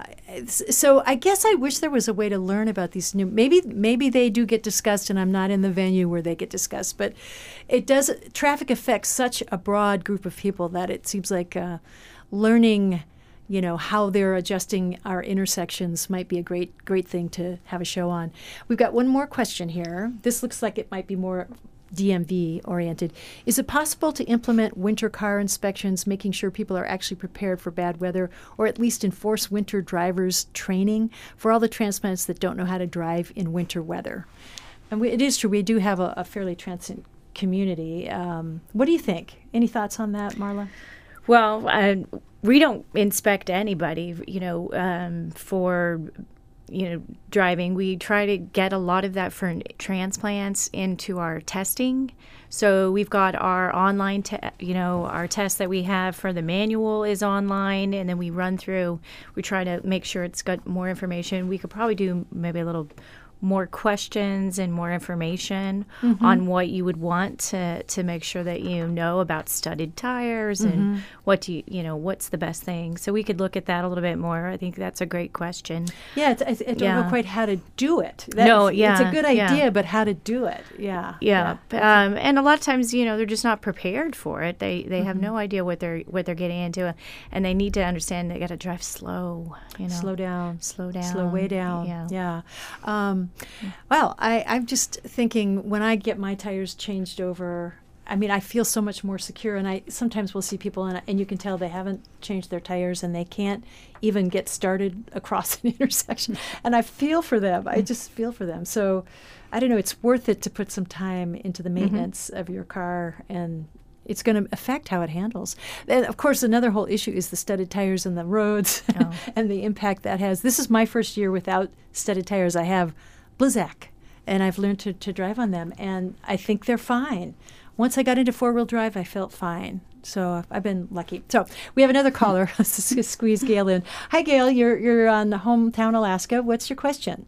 so I guess I wish there was a way to learn about these new. Maybe maybe they do get discussed, and I'm not in the venue where they get discussed. But it does. Traffic affects such a broad group of people that it seems like uh, learning, you know, how they're adjusting our intersections might be a great great thing to have a show on. We've got one more question here. This looks like it might be more D M V oriented. Is it possible to implement winter car inspections, making sure people are actually prepared for bad weather, or at least enforce winter drivers training for all the transplants that don't know how to drive in winter weather? And we, it is true, we do have a, a fairly transient community. Um, what do you think? Any thoughts on that, Marla? Well, uh, we don't inspect anybody, you know, um, for you know, driving. We try to get a lot of that for transplants into our testing. So we've got our online, te- you know, our test that we have for the manual is online, and then we run through, we try to make sure it's got more information. We could probably do maybe a little more questions and more information mm-hmm. on what you would want to to make sure that you know about studded tires mm-hmm. and what do you you know what's the best thing. So we could look at that a little bit more. I think that's a great question. Yeah, it's, I, I don't yeah. know quite how to do it. That's, no, yeah, it's a good idea, yeah. but how to do it? Yeah, yeah. yeah. Um, and a lot of times, you know, they're just not prepared for it. They they mm-hmm. have no idea what they're what they're getting into, and they need to understand they got to drive slow. You know, slow down, slow down, slow way down. Yeah, yeah. Um, well, I, I'm just thinking when I get my tires changed over, I mean, I feel so much more secure. And I sometimes will see people, and, and you can tell they haven't changed their tires, and they can't even get started across an intersection. And I feel for them. I just feel for them. So I don't know. It's worth it to put some time into the maintenance mm-hmm. of your car, and it's going to affect how it handles. And of course, another whole issue is the studded tires and the roads oh. and the impact that has. This is my first year without studded tires. I have Blizzak, and I've learned to, to drive on them, and I think they're fine. Once I got into four-wheel drive, I felt fine. So I've been lucky. So we have another caller. Let's squeeze Gail in. Hi, Gail. You're you're on Hometown Alaska. What's your question?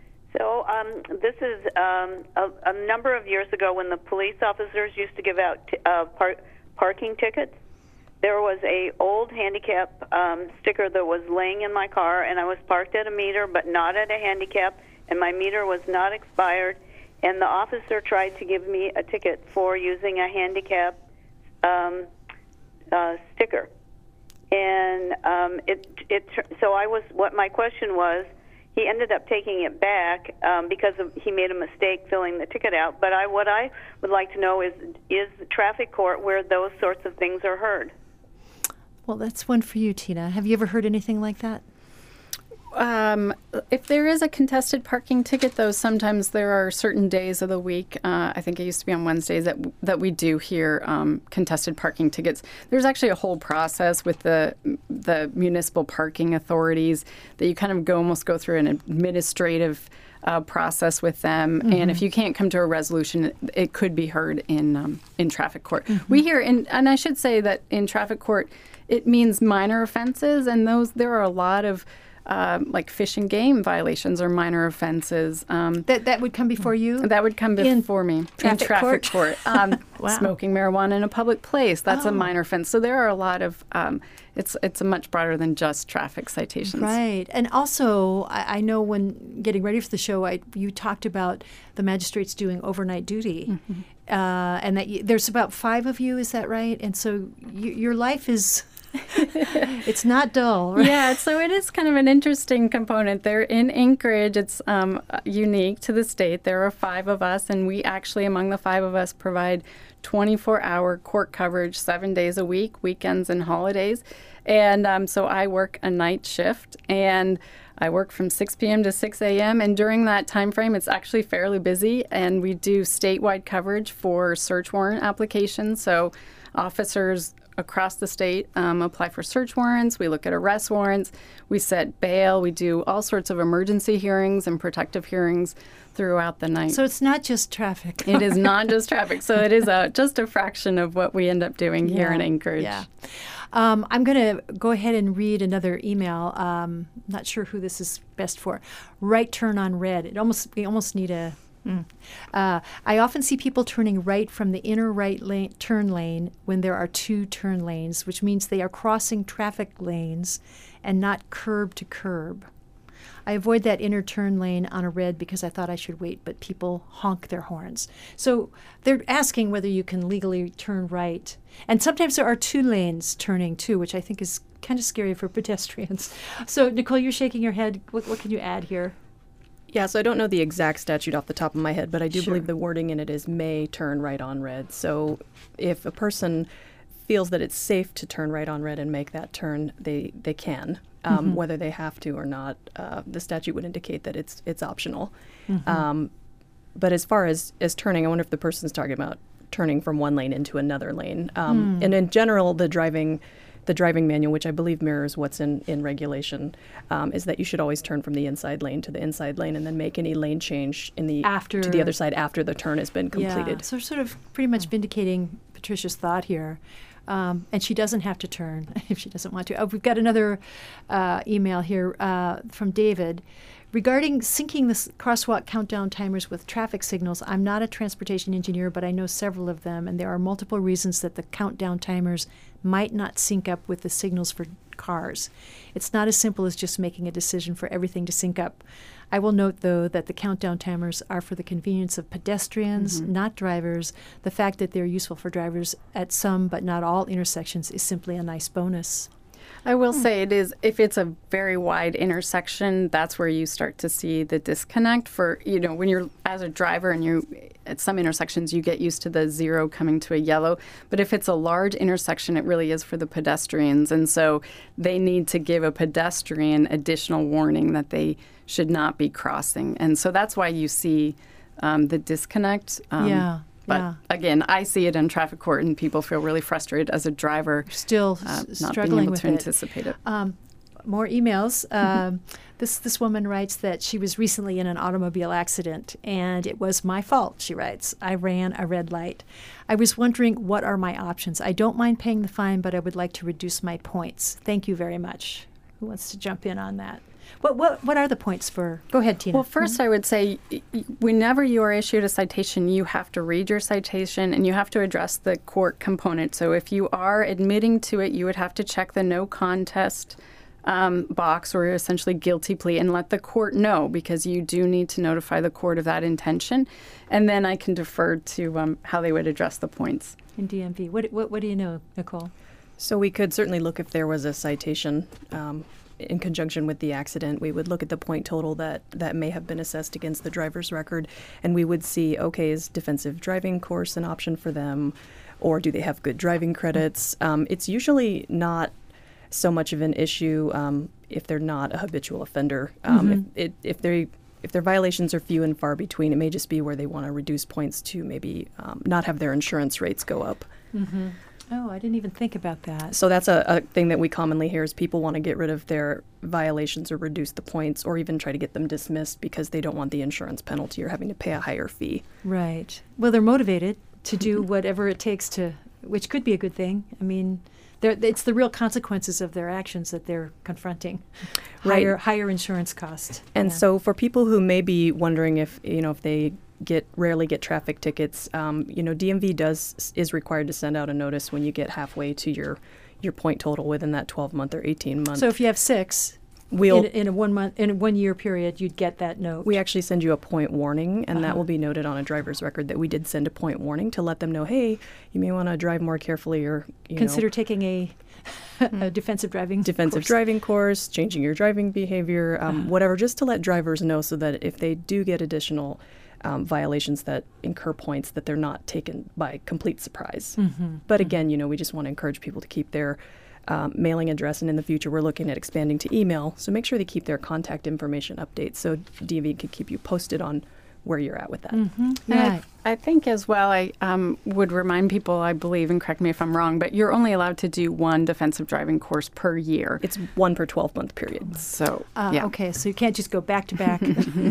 So um, this is um, a, a number of years ago when the police officers used to give out t- uh, par- parking tickets. There was a old handicap um, sticker that was laying in my car, and I was parked at a meter, but not at a handicap, and my meter was not expired. And the officer tried to give me a ticket for using a handicap um, uh, sticker. And um, it it so I was what my question was. He ended up taking it back um, because of, he made a mistake filling the ticket out. But I what I would like to know is is the traffic court where those sorts of things are heard. Well, that's one for you, Tina. Have you ever heard anything like that? Um, if there is a contested parking ticket, though, sometimes there are certain days of the week. Uh, I think it used to be on Wednesdays that that we do hear um, contested parking tickets. There's actually a whole process with the the municipal parking authorities that you kind of go almost go through an administrative uh, process with them. Mm-hmm. And if you can't come to a resolution, it, it could be heard in um, in traffic court. Mm-hmm. We hear, in, and I should say that in traffic court, it means minor offenses, and those there are a lot of Um, like fish and game violations or minor offenses. Um, that that would come before you? That would come before me traffic in traffic court. court. Um, wow. Smoking marijuana in a public place, that's oh. a minor offense. So there are a lot of, um, it's it's a much broader than just traffic citations. Right. And also, I, I know when getting ready for the show, I, you talked about the magistrates doing overnight duty. Mm-hmm. Uh, and that you, there's about five of you, is that right? And so you, your life is... it's not dull, right? Yeah, so it is kind of an interesting component. They're in Anchorage. It's um, unique to the state. There are five of us, and we actually, among the five of us, provide twenty-four hour court coverage seven days a week, weekends and holidays. And um, so I work a night shift, and I work from six p.m. to six a.m. And during that time frame, it's actually fairly busy, and we do statewide coverage for search warrant applications. So officers across the state um, apply for search warrants. We look at arrest warrants. We set bail. We do all sorts of emergency hearings and protective hearings throughout the night. So it's not just traffic. It is not just traffic. So it is a, just a fraction of what we end up doing yeah. here in Anchorage. Yeah. Um, I'm going to go ahead and read another email. Um, not sure who this is best for. Right turn on red. It almost we almost need a. Mm. Uh, I often see people turning right from the inner right lane, turn lane when there are two turn lanes, which means they are crossing traffic lanes and not curb to curb. I avoid that inner turn lane on a red because I thought I should wait, but people honk their horns. So they're asking whether you can legally turn right. And sometimes there are two lanes turning too, which I think is kind of scary for pedestrians. So Nicole, you're shaking your head. What, what can you add here? Yeah, so I don't know the exact statute off the top of my head, but I do Sure. believe the wording in it is may turn right on red. So if a person feels that it's safe to turn right on red and make that turn, they, they can. Um, Mm-hmm. Whether they have to or not, uh, the statute would indicate that it's it's optional. Mm-hmm. Um, but as far as, as turning, I wonder if the person's talking about turning from one lane into another lane. Um, Mm. And in general, the driving the driving manual, which I believe mirrors what's in, in regulation, um, is that you should always turn from the inside lane to the inside lane and then make any lane change in the After- to the other side after the turn has been completed. Yeah, so sort of pretty much vindicating Patricia's thought here. Um, and she doesn't have to turn if she doesn't want to. Oh, we've got another uh, email here uh, from David. Regarding syncing the s- crosswalk countdown timers with traffic signals, I'm not a transportation engineer, but I know several of them, and there are multiple reasons that the countdown timers might not sync up with the signals for cars. It's not as simple as just making a decision for everything to sync up. I will note, though, that the countdown timers are for the convenience of pedestrians, Mm-hmm. not drivers. The fact that they're useful for drivers at some but not all intersections is simply a nice bonus. I will say it is, if it's a very wide intersection, that's where you start to see the disconnect for, you know, when you're as a driver and you at some intersections, you get used to the zero coming to a yellow. But if it's a large intersection, it really is for the pedestrians. And so they need to give a pedestrian additional warning that they should not be crossing. And so that's why you see um, the disconnect. Um, Yeah. But yeah. again, I see it in traffic court, and people feel really frustrated as a driver, Still uh, s- not being struggling able with to it. anticipate it. Um, more emails. Um, this this woman writes that she was recently in an automobile accident, and it was my fault. She writes, I ran a red light. I was wondering, what are my options? I don't mind paying the fine, but I would like to reduce my points. Thank you very much. Who wants to jump in on that? What what what are the points for? Go ahead, Tina. Well, first, I would say y- y- whenever you are issued a citation, you have to read your citation and you have to address the court component. So if you are admitting to it, you would have to check the no contest um, box, or essentially guilty plea, and let the court know, because you do need to notify the court of that intention. And then I can defer to um, how they would address the points. in D M V. What what what do you know, Nicole? So we could certainly look if there was a citation um, in conjunction with the accident. We would look at the point total that, that may have been assessed against the driver's record, and we would see, okay, is defensive driving course an option for them, or do they have good driving credits? Um, it's usually not so much of an issue um, if they're not a habitual offender. Um, Mm-hmm. if, it, if they if their violations are few and far between, it may just be where they want to reduce points to maybe um, not have their insurance rates go up. Mm-hmm. Oh, I didn't even think about that. So that's a, a thing that we commonly hear is people want to get rid of their violations or reduce the points, or even try to get them dismissed because they don't want the insurance penalty or having to pay a higher fee. Right. Well, they're motivated to do whatever it takes to, which could be a good thing. I mean, they're, it's the real consequences of their actions that they're confronting. Right. Higher, higher insurance cost. And Yeah. so for people who may be wondering if, you know, if they get rarely get traffic tickets, um, you know, D M V does is required to send out a notice when you get halfway to your your point total within that twelve month or eighteen month. So if you have six we'll in, in a one month in a one year period, you'd get that note. we actually send you a point warning, and that Uh-huh. will be noted on a driver's record that we did send a point warning to let them know, hey, you may want to drive more carefully, or you Consider know, taking a, a defensive driving defensive course. driving course, changing your driving behavior, um, Uh-huh. whatever, just to let drivers know so that if they do get additional um, violations that incur points, that they're not taken by complete surprise. Mm-hmm. But again, you know, we just want to encourage people to keep their um, mailing address, and in the future, we're looking at expanding to email. So make sure they keep their contact information updates so D M V can keep you posted on where you're at with that. Mm-hmm. Yeah. I, I think as well, I um, would remind people, I believe, and correct me if I'm wrong, but you're only allowed to do one defensive driving course per year. It's one per twelve-month period. So, Uh, yeah. Okay, so you can't just go back to back.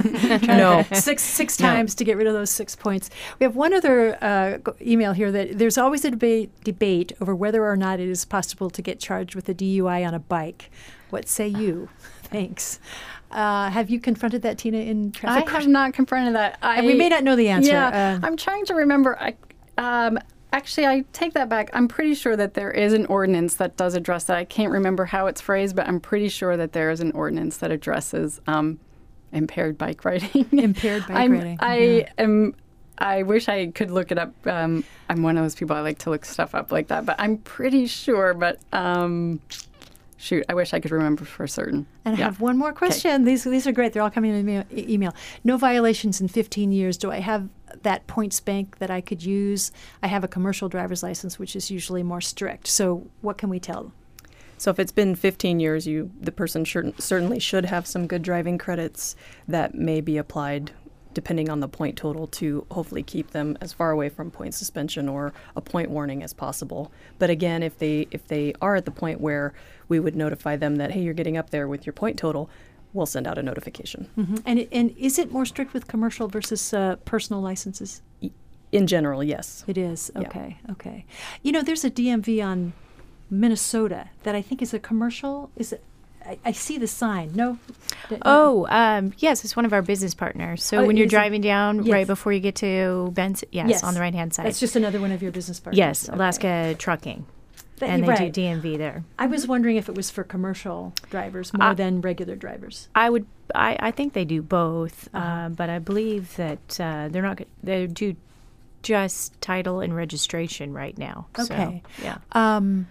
No. six six No. times to get rid of those six points. We have one other uh, go- email here that there's always a debate debate over whether or not it is possible to get charged with a D U I on a bike. What say you? Thanks. Uh, have you confronted that, Tina, in I traffic? have not confronted that. I, And we may not know the answer. Yeah, Uh, I'm trying to remember. I, um, actually, I take that back. I'm pretty sure that there is an ordinance that does address that. I can't remember how it's phrased, but I'm pretty sure that there is an ordinance that addresses um, impaired bike riding. Impaired bike I'm, riding. I Yeah. am. I wish I could look it up. Um, I'm one of those people I like to look stuff up like that, but I'm pretty sure. But um, shoot, I wish I could remember for certain. And I Yeah. have one more question. These these are great. They're all coming in email, e- email. No violations in fifteen years. Do I have that points bank that I could use? I have a commercial driver's license, which is usually more strict. So what can we tell? So if it's been fifteen years, you the person cer- certainly should have some good driving credits that may be applied depending on the point total to hopefully keep them as far away from point suspension or a point warning as possible. But again, if they if they are at the point where we would notify them that, hey, you're getting up there with your point total, we'll send out a notification. Mm-hmm. And it, and is it more strict with commercial versus uh, personal licenses? In general, yes. It is. Yeah. Okay. Okay. You know, there's a D M V on Minnesota that I think is a commercial. Is it? I, I see the sign. No. D- Oh, um, yes, it's one of our business partners. So Oh, when you're is it- driving down Yes. right before you get to Benson, yes, Yes. on the right hand side. That's just another one of your business partners. yes, Okay. Alaska Trucking, That- and they right. do D M V there. I was wondering if it was for commercial drivers more Uh, than regular drivers. I would, I, I think they do both, Uh-huh. uh, but I believe that uh, they're not. go- They do just title and registration right now. So, Okay. yeah. Um,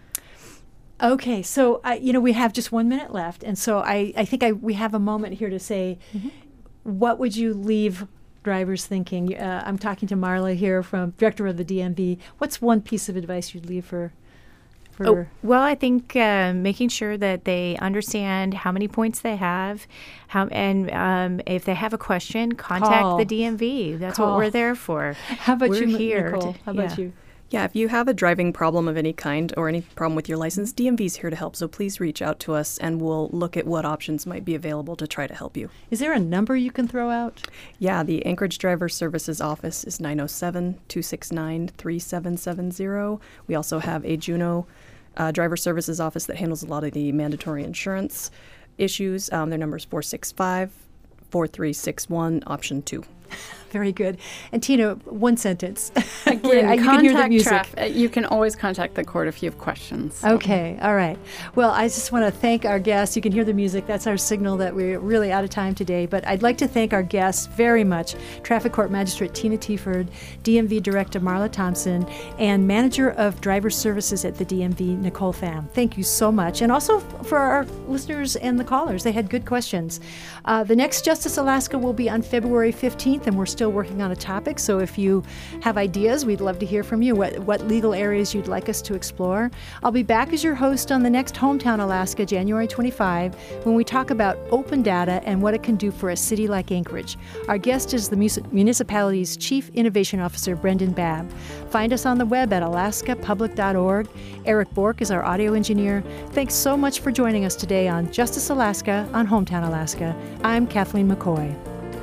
okay, so I, you know we have just one minute left, and so I, I think I we have a moment here to say, what would you leave drivers thinking? Uh, I'm talking to Marla here, from director of the D M V. What's one piece of advice you'd leave for? for Oh, well, I think uh, making sure that they understand how many points they have, how and um, if they have a question, contact Call. the D M V. That's Call. what we're there for. How about we're you, here Nicole? to- How about yeah. you? Yeah, if you have a driving problem of any kind or any problem with your license, D M V is here to help. So please reach out to us and we'll look at what options might be available to try to help you. Is there a number you can throw out? Yeah, the Anchorage Driver Services office is nine oh seven, two six nine, three seven seven zero. We also have a Juneau uh, Driver Services office that handles a lot of the mandatory insurance issues. Um, their number is four six five, four three six one, option two. Very good. And Tina, one sentence. Again, you can hear the contact music. traf- uh, You can always contact the court if you have questions. so. Okay, all right. Well, I just want to thank our guests. You can hear the music. That's our signal that we're really out of time today. But I'd like to thank our guests very much. Traffic Court Magistrate Tina Tieford, D M V Director Marla Thompson, and Manager of Driver Services at the D M V, Nicole Pham. Thank you so much. And also f- for our listeners and the callers. They had good questions. Uh, the next Justice Alaska will be on February fifteenth, and we're still working on a topic. So if you have ideas, we'd love to hear from you. What, what legal areas you'd like us to explore. I'll be back as your host on the next Hometown Alaska, January twenty-fifth, when we talk about open data and what it can do for a city like Anchorage. Our guest is the mus- municipality's Chief Innovation Officer, Brendan Babb. Find us on the web at alaska public dot org. Eric Bork is our audio engineer. Thanks so much for joining us today on Justice Alaska on Hometown Alaska. I'm Kathleen McCoy.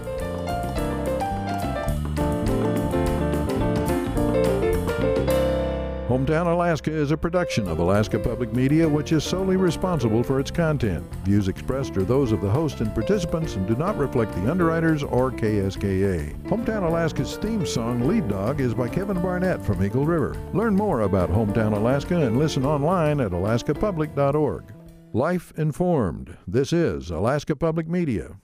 Hometown Alaska is a production of Alaska Public Media, which is solely responsible for its content. Views expressed are those of the host and participants and do not reflect the underwriters or K S K A. Hometown Alaska's theme song, Lead Dog, is by Kevin Barnett from Eagle River. Learn more about Hometown Alaska and listen online at alaska public dot org. Life informed. This is Alaska Public Media.